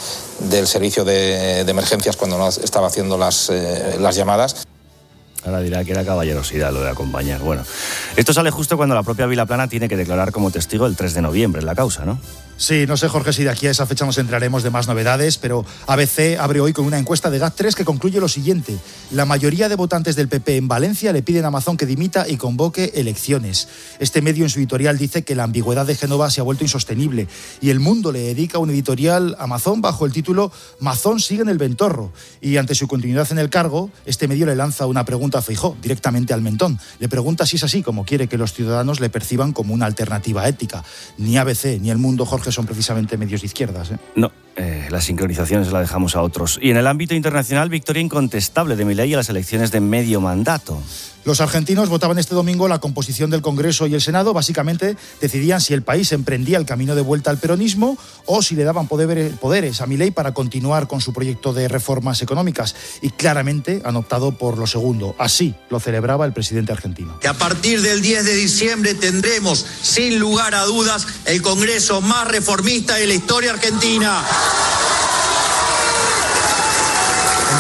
del servicio de emergencias cuando no estaba haciendo las llamadas. Ahora dirá que era caballerosidad lo de acompañar. Bueno, esto sale justo cuando la propia Vilaplana tiene que declarar como testigo el 3 de noviembre en la causa, ¿no? Sí, no sé, Jorge, si de aquí a esa fecha nos enteraremos de más novedades, pero ABC abre hoy con una encuesta de GAT3 que concluye lo siguiente. La mayoría de votantes del PP en Valencia le piden a Mazón que dimita y convoque elecciones. Este medio en su editorial dice que la ambigüedad de Génova se ha vuelto insostenible y El Mundo le dedica un editorial a Mazón bajo el título Mazón sigue en el Ventorro. Y ante su continuidad en el cargo, este medio le lanza una pregunta a Feijóo, directamente al mentón. Le pregunta si es así como quiere que los ciudadanos le perciban como una alternativa ética. Ni ABC ni El Mundo, Jorge, son precisamente medios de izquierdas, ¿eh? No, las sincronizaciones las dejamos a otros. Y en el ámbito internacional, victoria incontestable de Milei en las elecciones de medio mandato. Los argentinos votaban este domingo la composición del Congreso y el Senado. Básicamente decidían si el país emprendía el camino de vuelta al peronismo o si le daban poderes a Milei para continuar con su proyecto de reformas económicas. Y claramente han optado por lo segundo. Así lo celebraba el presidente argentino. Que a partir del 10 de diciembre tendremos, sin lugar a dudas, el Congreso más reformista de la historia argentina. En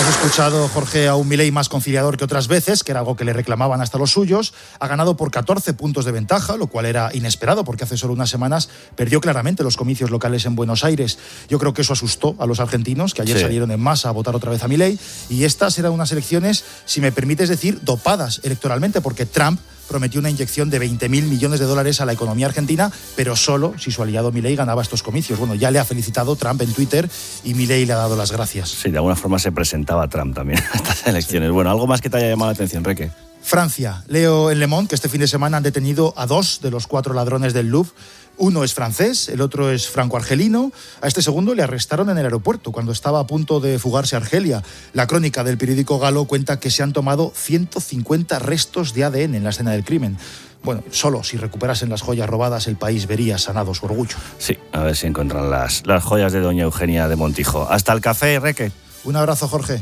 Hemos escuchado, Jorge, a un Milei más conciliador que otras veces, que era algo que le reclamaban hasta los suyos. Ha ganado por 14 puntos de ventaja, lo cual era inesperado porque hace solo unas semanas perdió claramente los comicios locales en Buenos Aires. Yo creo que eso asustó a los argentinos, que ayer salieron en masa a votar otra vez a Milei. Y estas eran unas elecciones, si me permites decir, dopadas electoralmente, porque Trump prometió una inyección de 20.000 millones de dólares a la economía argentina, pero solo si su aliado Milei ganaba estos comicios. Bueno, ya le ha felicitado Trump en Twitter y Milei le ha dado las gracias. Sí, de alguna forma se presentaba Trump también a estas elecciones. Sí. Bueno, ¿algo más que te haya llamado la atención, Reque? Francia. Leo en Le Monde que este fin de semana han detenido a 2 de los 4 ladrones del Louvre. Uno es francés, el otro es franco-argelino. A este segundo le arrestaron en el aeropuerto cuando estaba a punto de fugarse a Argelia. La crónica del periódico galo cuenta que se han tomado 150 restos de ADN en la escena del crimen. Bueno, solo si recuperasen las joyas robadas el país vería sanado su orgullo. Sí, a ver si encuentran las joyas de doña Eugenia de Montijo. Hasta el café, Reque. Un abrazo, Jorge.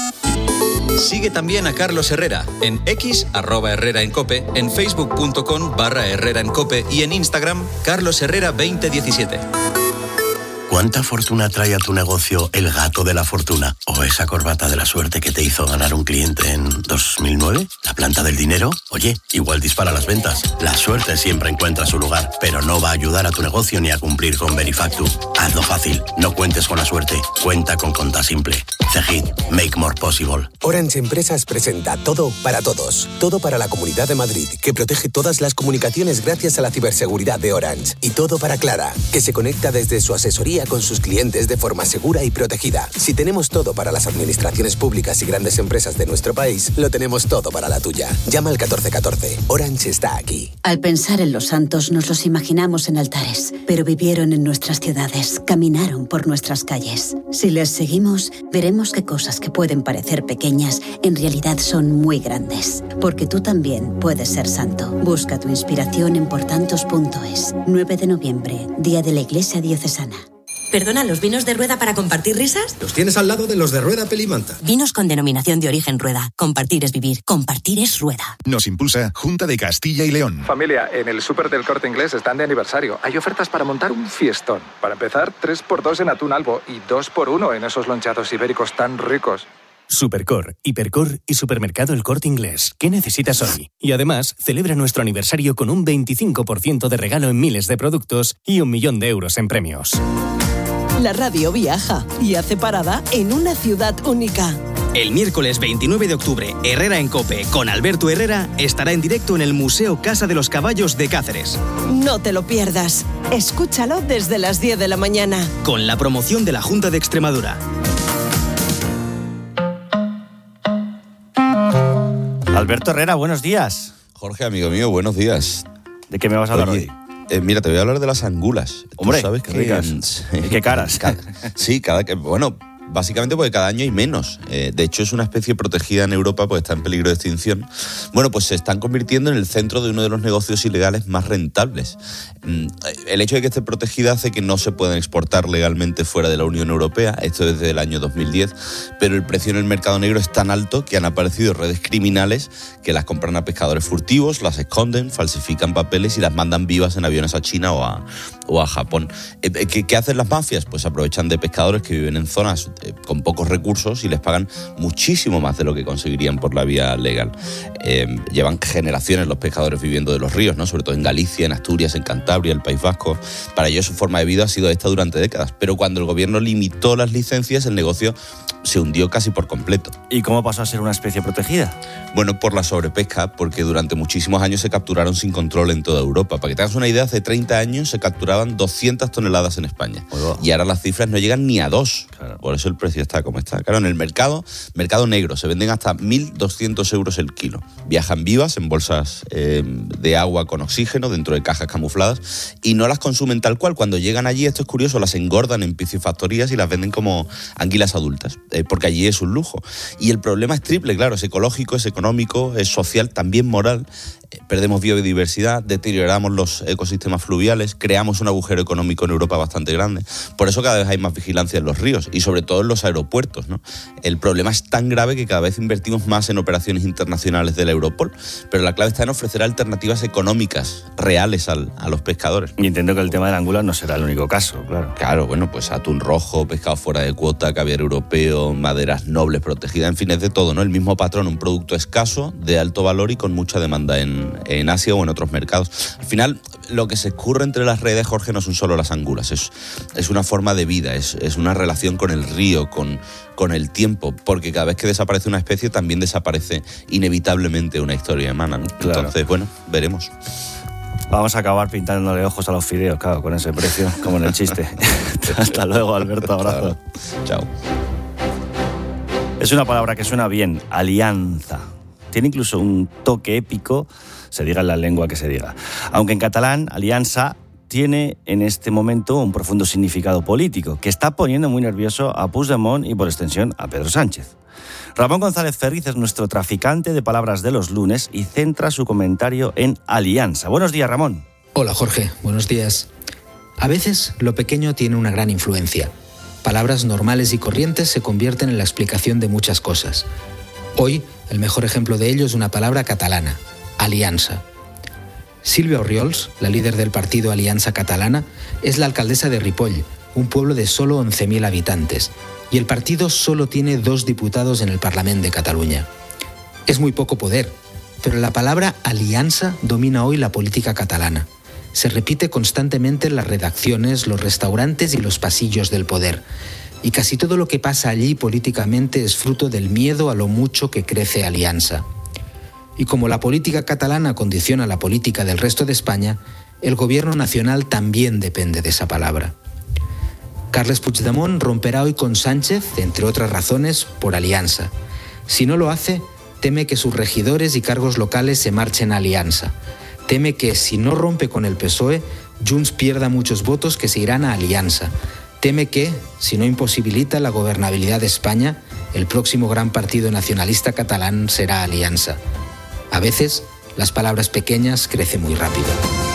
Sigue también a Carlos Herrera en X, @HerreraEnCope, en facebook.com/HerreraEnCope y en Instagram, carlosherrera2017. ¿Cuánta fortuna trae a tu negocio el gato de la fortuna? ¿O esa corbata de la suerte que te hizo ganar un cliente en 2009? ¿La planta del dinero? Oye, igual dispara las ventas. La suerte siempre encuentra su lugar, pero no va a ayudar a tu negocio ni a cumplir con Verifactu. Hazlo fácil, no cuentes con la suerte, cuenta con Conta Simple. Cegid, make more possible. Orange Empresas presenta Todo para Todos. Todo para la Comunidad de Madrid, que protege todas las comunicaciones gracias a la ciberseguridad de Orange. Y todo para Clara, que se conecta desde su asesoría con sus clientes de forma segura y protegida. Si tenemos todo para las administraciones públicas y grandes empresas de nuestro país, lo tenemos todo para la tuya. Llama al 1414. Orange está aquí. Al pensar en los santos nos los imaginamos en altares, pero vivieron en nuestras ciudades, caminaron por nuestras calles. Si les seguimos, veremos que cosas que pueden parecer pequeñas en realidad son muy grandes, porque tú también puedes ser santo. Busca tu inspiración en portantos.es. 9 de noviembre, Día de la Iglesia Diocesana. Perdona, ¿los vinos de Rueda para compartir risas? Los tienes al lado de los de Rueda Pelimanta. Vinos con denominación de origen Rueda. Compartir es vivir. Compartir es Rueda. Nos impulsa Junta de Castilla y León. Familia, en el súper del Corte Inglés están de aniversario. Hay ofertas para montar un fiestón. Para empezar, 3x2 en atún albo y 2x1 en esos lonchados ibéricos tan ricos. Supercor, Hipercor y Supermercado El Corte Inglés. ¿Qué necesitas hoy? Y además, celebra nuestro aniversario con un 25% de regalo en miles de productos y 1 millón de euros en premios. La radio viaja y hace parada en una ciudad única. El miércoles 29 de octubre, Herrera en COPE, con Alberto Herrera, estará en directo en el Museo Casa de los Caballos de Cáceres. No te lo pierdas. Escúchalo desde las 10 de la mañana. Con la promoción de la Junta de Extremadura. Alberto Herrera, buenos días. Jorge, amigo mío, buenos días. ¿De qué me vas a hablar hoy? Mira, te voy a hablar de las angulas. Hombre, ¿sabes qué ricas. ¿Y qué caras? Básicamente porque cada año hay menos. De hecho, es una especie protegida en Europa porque está en peligro de extinción. Bueno, pues se están convirtiendo en el centro de uno de los negocios ilegales más rentables. El hecho de que esté protegida hace que no se puedan exportar legalmente fuera de la Unión Europea, esto desde el año 2010, pero el precio en el mercado negro es tan alto que han aparecido redes criminales que las compran a pescadores furtivos, las esconden, falsifican papeles y las mandan vivas en aviones a China o a Japón. ¿Qué hacen las mafias? Pues aprovechan de pescadores que viven en zonas con pocos recursos y les pagan muchísimo más de lo que conseguirían por la vía legal. Llevan generaciones los pescadores viviendo de los ríos, ¿no? Sobre todo en Galicia, en Asturias, en Cantabria, el País Vasco. Para ellos su forma de vida ha sido esta durante décadas, pero cuando el gobierno limitó las licencias, el negocio se hundió casi por completo. ¿Y cómo pasó a ser una especie protegida? Bueno, por la sobrepesca, porque durante muchísimos años se capturaron sin control en toda Europa. Para que te hagas una idea, hace 30 años se capturaban 200 toneladas en España. Y ahora las cifras no llegan ni a 2. Claro. Por eso el precio está como está. Claro, en el mercado negro, se venden hasta 1.200 euros el kilo. Viajan vivas en bolsas de agua con oxígeno dentro de cajas camufladas y no las consumen tal cual. Cuando llegan allí, esto es curioso, las engordan en piscifactorías y las venden como anguilas adultas, porque allí es un lujo. Y el problema es triple, claro, es ecológico, es económico, es social, también moral. perdemos biodiversidad, deterioramos los ecosistemas fluviales, creamos un agujero económico en Europa bastante grande. Por eso cada vez hay más vigilancia en los ríos y sobre todo en los aeropuertos, ¿no? El problema es tan grave que cada vez invertimos más en operaciones internacionales de la Europol, pero la clave está en ofrecer alternativas económicas reales a los pescadores. Y entiendo que el tema del angular no será el único caso, claro. Claro, bueno, pues atún rojo, pescado fuera de cuota, caviar europeo, maderas nobles protegidas, en fin, es de todo, ¿no? El mismo patrón, un producto escaso, de alto valor y con mucha demanda en Asia o en otros mercados. Al final, lo que se escurre entre las redes, Jorge, no son solo las angulas, es una forma de vida, es una relación con el río, con el tiempo, porque cada vez que desaparece una especie también desaparece inevitablemente una historia humana, ¿no? Claro. Entonces, bueno, veremos. Vamos a acabar pintándole ojos a los fideos, claro, con ese precio, como en el chiste. Hasta luego, Alberto, abrazo. Chao. Es una palabra que suena bien, alianza. Tiene incluso un toque épico, se diga en la lengua que se diga. Aunque en catalán, alianza tiene en este momento un profundo significado político, que está poniendo muy nervioso a Puigdemont y por extensión a Pedro Sánchez. Ramón González Ferriz es nuestro traficante de palabras de los lunes y centra su comentario en alianza. Buenos días, Ramón. Hola, Jorge. Buenos días. A veces lo pequeño tiene una gran influencia. Palabras normales y corrientes se convierten en la explicación de muchas cosas. Hoy, el mejor ejemplo de ello es una palabra catalana, alianza. Sílvia Orriols, la líder del partido Aliança Catalana, es la alcaldesa de Ripoll, un pueblo de solo 11.000 habitantes, y el partido solo tiene 2 diputados en el Parlament de Cataluña. Es muy poco poder, pero la palabra alianza domina hoy la política catalana. Se repite constantemente en las redacciones, los restaurantes y los pasillos del poder. Y casi todo lo que pasa allí políticamente es fruto del miedo a lo mucho que crece Aliança. Y como la política catalana condiciona la política del resto de España, el gobierno nacional también depende de esa palabra. Carles Puigdemont romperá hoy con Sánchez, entre otras razones, por alianza. Si no lo hace, teme que sus regidores y cargos locales se marchen a Aliança. Teme que, si no rompe con el PSOE, Junts pierda muchos votos que se irán a Aliança. Teme que, si no imposibilita la gobernabilidad de España, el próximo gran partido nacionalista catalán será Aliança. A veces, las palabras pequeñas crecen muy rápido.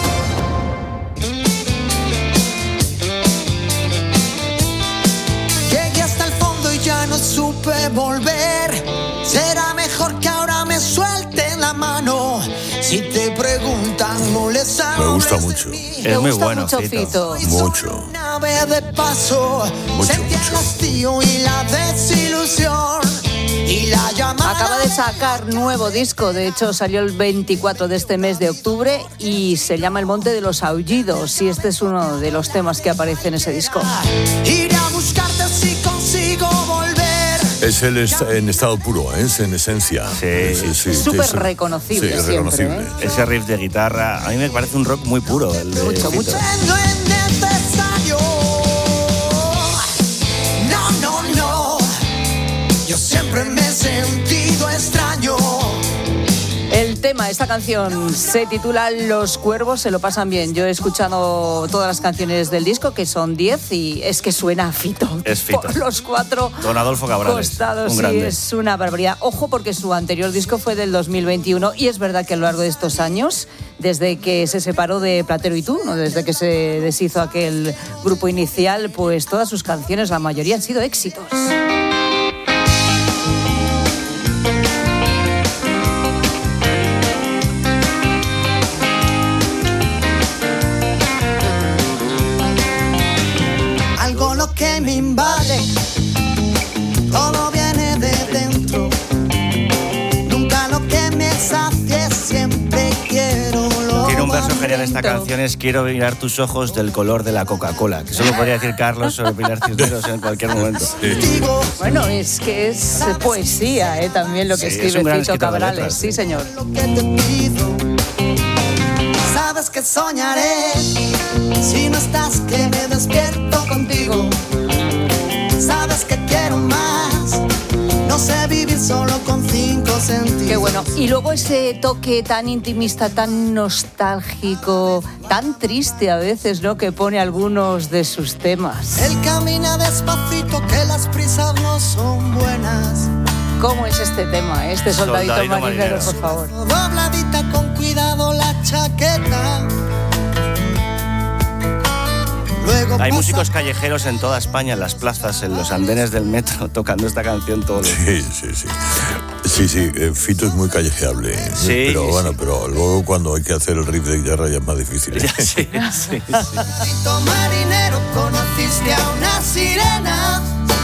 Llegué hasta el fondo y ya no supe volver. Será mejor que ahora me suelten la mano. Si te preguntan, no les hables. Me gusta mucho. Es muy bueno, mucho, Fito. Mucho. Una vez de paso, sentí el hastío y la desilusión. Acaba de sacar nuevo disco, de hecho salió el 24 de este mes de octubre y se llama El Monte de los Aullidos y este es uno de los temas que aparece en ese disco. Iré a buscarte si consigo volver. Es él en estado puro, es en esencia. Sí. Súper reconocible. Sí, reconocible. Ese riff de guitarra, a mí me parece un rock muy puro. El de mucho. No es necesario. No. Yo siempre me he sentido extraño. El tema, esta canción se titula Los Cuervos se lo pasan bien. Yo he escuchado todas las canciones del disco, que son 10, y es que suena a Fito. Es Fito. Por los 4 Don Adolfo Cabrales, costados, un grande. es una barbaridad. Ojo, porque su anterior disco fue del 2021 y es verdad que a lo largo de estos años, desde que se separó de Platero y tú, ¿no? Desde que se deshizo aquel grupo inicial, pues todas sus canciones, la mayoría han sido éxitos. Que me invade, todo viene de dentro. Nunca lo que me sacie, siempre quiero lo. Tiene un verso genial esta canción, es Quiero mirar tus ojos del color de la Coca-Cola, que eso lo podría decir Carlos sobre Pilar Cisneros en cualquier momento. Bueno, es que es poesía, también lo que escribe Fito Cabrales. Sí, señor. Sabes que soñaré si no estás, que me despierto contigo. Sabes que quiero más, no sé vivir solo con 5 sentidos. Qué bueno. Y luego ese toque tan intimista, tan nostálgico, tan triste a veces, ¿no?, que pone algunos de sus temas. Él camina despacito, que las prisas no son buenas. ¿Cómo es este este tema, este soldadito marinero, por favor. Dobladita con cuidado la chaqueta. Luego Hay músicos callejeros en toda España, en las plazas, en los andenes del metro, tocando esta canción todos los días. Sí, Fito es muy callejeable. Sí, pero sí, bueno, sí. pero luego cuando hay que hacer el riff de guitarra ya es más difícil. Sí. Soldadito marinero, conociste a una sirena.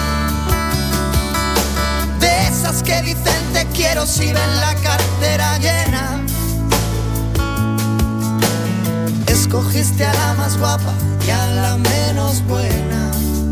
De esas que dicen te quiero si ven la cartera llena. Escogiste a la más guapa y a la menos buena.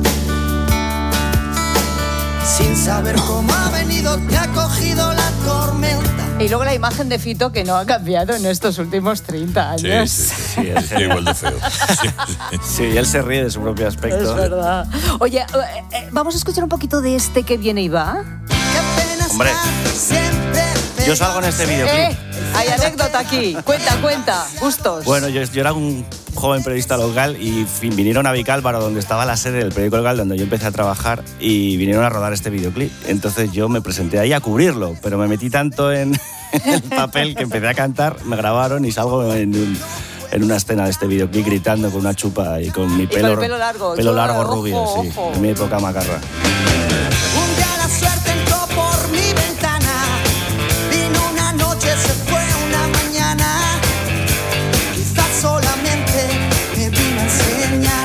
Sin saber cómo ha venido, te ha cogido la tormenta. Y luego la imagen de Fito que no ha cambiado en estos últimos 30 años. Sí, igual de feo. Sí, él se ríe de su propio aspecto. Es verdad. Oye, vamos a escuchar un poquito de este que viene y va. Hombre, yo salgo en este videoclip. Hay anécdota aquí. Cuenta, Justos. Bueno, yo era un joven periodista local y vinieron a Vicálvaro, donde estaba la sede del periódico local donde yo empecé a trabajar, y vinieron a rodar este videoclip. Entonces yo me presenté ahí a cubrirlo, pero me metí tanto en el papel que empecé a cantar, me grabaron y salgo en una escena de este videoclip gritando con una chupa y con mi pelo, pelo largo. Pelo largo Ojo, rubio, sí, ojo. en mi época macarra. Un día la suerte entró por mi ventana. Vino una noche, se fue una mañana. Quizás solamente me vino a enseñar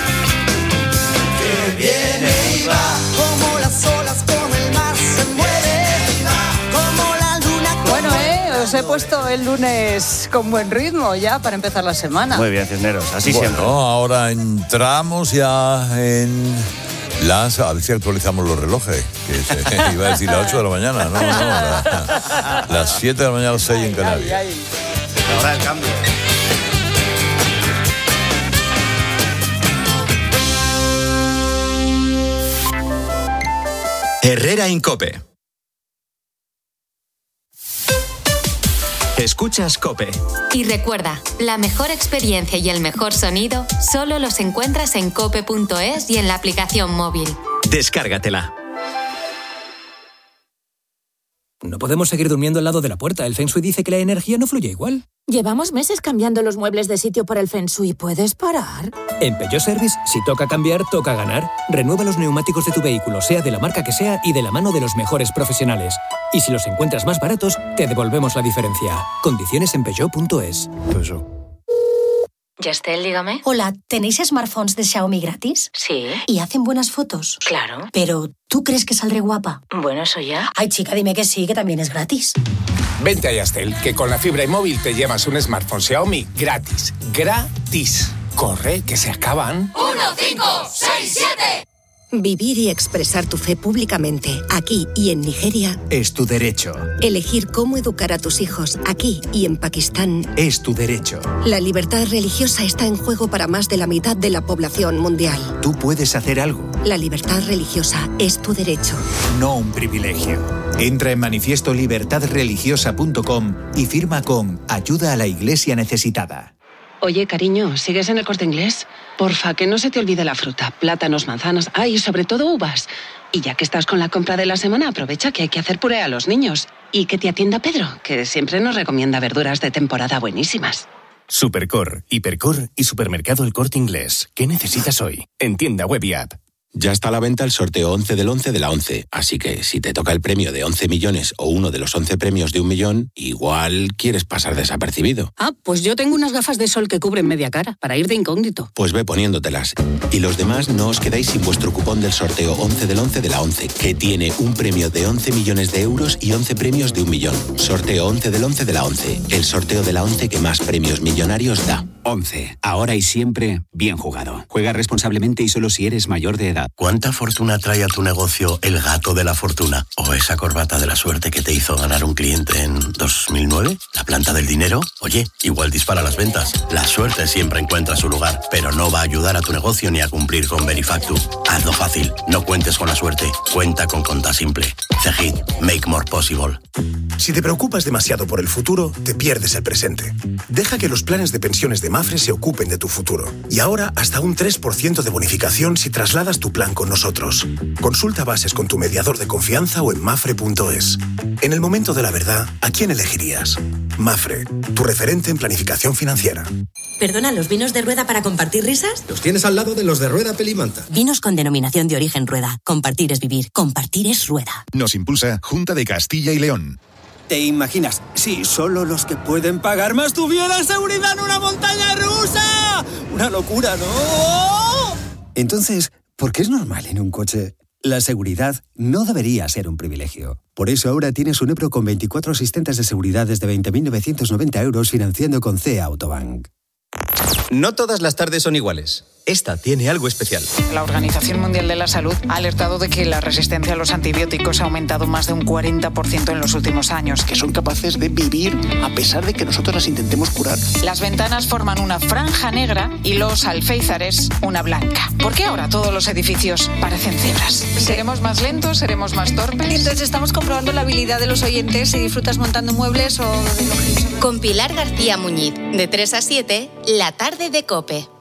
que viene y va, como las olas, como el mar se mueve, como la luna. Bueno, os he puesto el lunes con buen ritmo ya para empezar la semana. Muy bien, Cisneros, así Bueno, siempre. ahora entramos ya en las... A ver si actualizamos los relojes. Que iba a decir las 8 de la mañana. No, las 7 de la mañana, las 6 en Canarias. Ahora el cambio. Herrera Incope. Escuchas COPE. Y recuerda, la mejor experiencia y el mejor sonido solo los encuentras en cope.es y en la aplicación móvil. Descárgatela. No podemos seguir durmiendo al lado de la puerta. El Feng Shui dice que la energía no fluye igual. Llevamos meses cambiando los muebles de sitio por el Feng Shui. ¿Puedes parar? En Peugeot Service, si toca cambiar, toca ganar. Renueva los neumáticos de tu vehículo, sea de la marca que sea y de la mano de los mejores profesionales. Y si los encuentras más baratos, te devolvemos la diferencia. Condiciones en Peugeot.es. Yastel, dígame. Hola, ¿tenéis smartphones de Xiaomi gratis? Sí. ¿Y hacen buenas fotos? Claro. Pero, ¿tú crees que saldré guapa? Bueno, eso ya. Ay, chica, dime que sí, que también es gratis. Vente a Yastel, que con la fibra y móvil te llevas un smartphone Xiaomi gratis. ¡Gratis! Corre, que se acaban. 1, 5, 6, 7. Vivir y expresar tu fe públicamente, aquí y en Nigeria, es tu derecho. Elegir cómo educar a tus hijos, aquí y en Pakistán, es tu derecho. La libertad religiosa está en juego para más de la mitad de la población mundial. Tú puedes hacer algo. La libertad religiosa es tu derecho. No un privilegio. Entra en manifiestolibertadreligiosa.com y firma con Ayuda a la Iglesia Necesitada. Oye, cariño, ¿sigues en el Corte Inglés? Porfa, que no se te olvide la fruta, plátanos, manzanas, y sobre todo uvas. Y ya que estás con la compra de la semana, aprovecha que hay que hacer puré a los niños. Y que te atienda Pedro, que siempre nos recomienda verduras de temporada buenísimas. Supercor, Hipercor y Supermercado El Corte Inglés. ¿Qué necesitas hoy? En tienda web y app. Ya está a la venta el sorteo 11 del 11 de la 11, así que si te toca el premio de 11 millones o uno de los 11 premios de 1 millón, igual quieres pasar desapercibido. Ah, pues yo tengo unas gafas de sol que cubren media cara, para ir de incógnito. Pues ve poniéndotelas. Y los demás no os quedáis sin vuestro cupón del sorteo 11 del 11 de la 11, que tiene un premio de 11 millones de euros y 11 premios de 1 millón. Sorteo 11 del 11 de la 11, el sorteo de la 11 que más premios millonarios da. 11. Ahora y siempre, bien jugado. Juega responsablemente y solo si eres mayor de edad. ¿Cuánta fortuna trae a tu negocio el gato de la fortuna? ¿O esa corbata de la suerte que te hizo ganar un cliente en 2009? ¿La planta del dinero? Oye, igual dispara las ventas. La suerte siempre encuentra su lugar, pero no va a ayudar a tu negocio ni a cumplir con Benifactu. Hazlo fácil, no cuentes con la suerte. Cuenta con Conta Simple. Cegid, make more possible. Si te preocupas demasiado por el futuro, te pierdes el presente. Deja que los planes de pensiones de Mafre se ocupen de tu futuro. Y ahora hasta un 3% de bonificación si trasladas tu plan con nosotros. Consulta bases con tu mediador de confianza o en mafre.es. En el momento de la verdad, ¿a quién elegirías? Mafre, tu referente en planificación financiera. ¿Perdona, los vinos de Rueda para compartir risas? Los tienes al lado de los de Rueda Pelimanta. Vinos con denominación de origen Rueda. Compartir es vivir. Compartir es Rueda. Nos impulsa Junta de Castilla y León. ¿Te imaginas? Si solo los que pueden pagar más tuvieran seguridad en una montaña rusa. ¡Una locura!, ¿no? Entonces, ¿por qué es normal en un coche? La seguridad no debería ser un privilegio. Por eso ahora tienes un Ebro con 24 asistentes de seguridad desde 20.990 euros financiando con CEA Autobank. No todas las tardes son iguales. Esta tiene algo especial. La Organización Mundial de la Salud ha alertado de que la resistencia a los antibióticos ha aumentado más de un 40% en los últimos años. Que son capaces de vivir a pesar de que nosotros las intentemos curar. Las ventanas forman una franja negra y los alféizares una blanca. ¿Por qué ahora todos los edificios parecen cebras? ¿Seremos más lentos? ¿Seremos más torpes? Entonces estamos comprobando la habilidad de los oyentes si disfrutas montando muebles o de lo que... Con Pilar García Muñiz, de 3 a 7, La Tarde de COPE.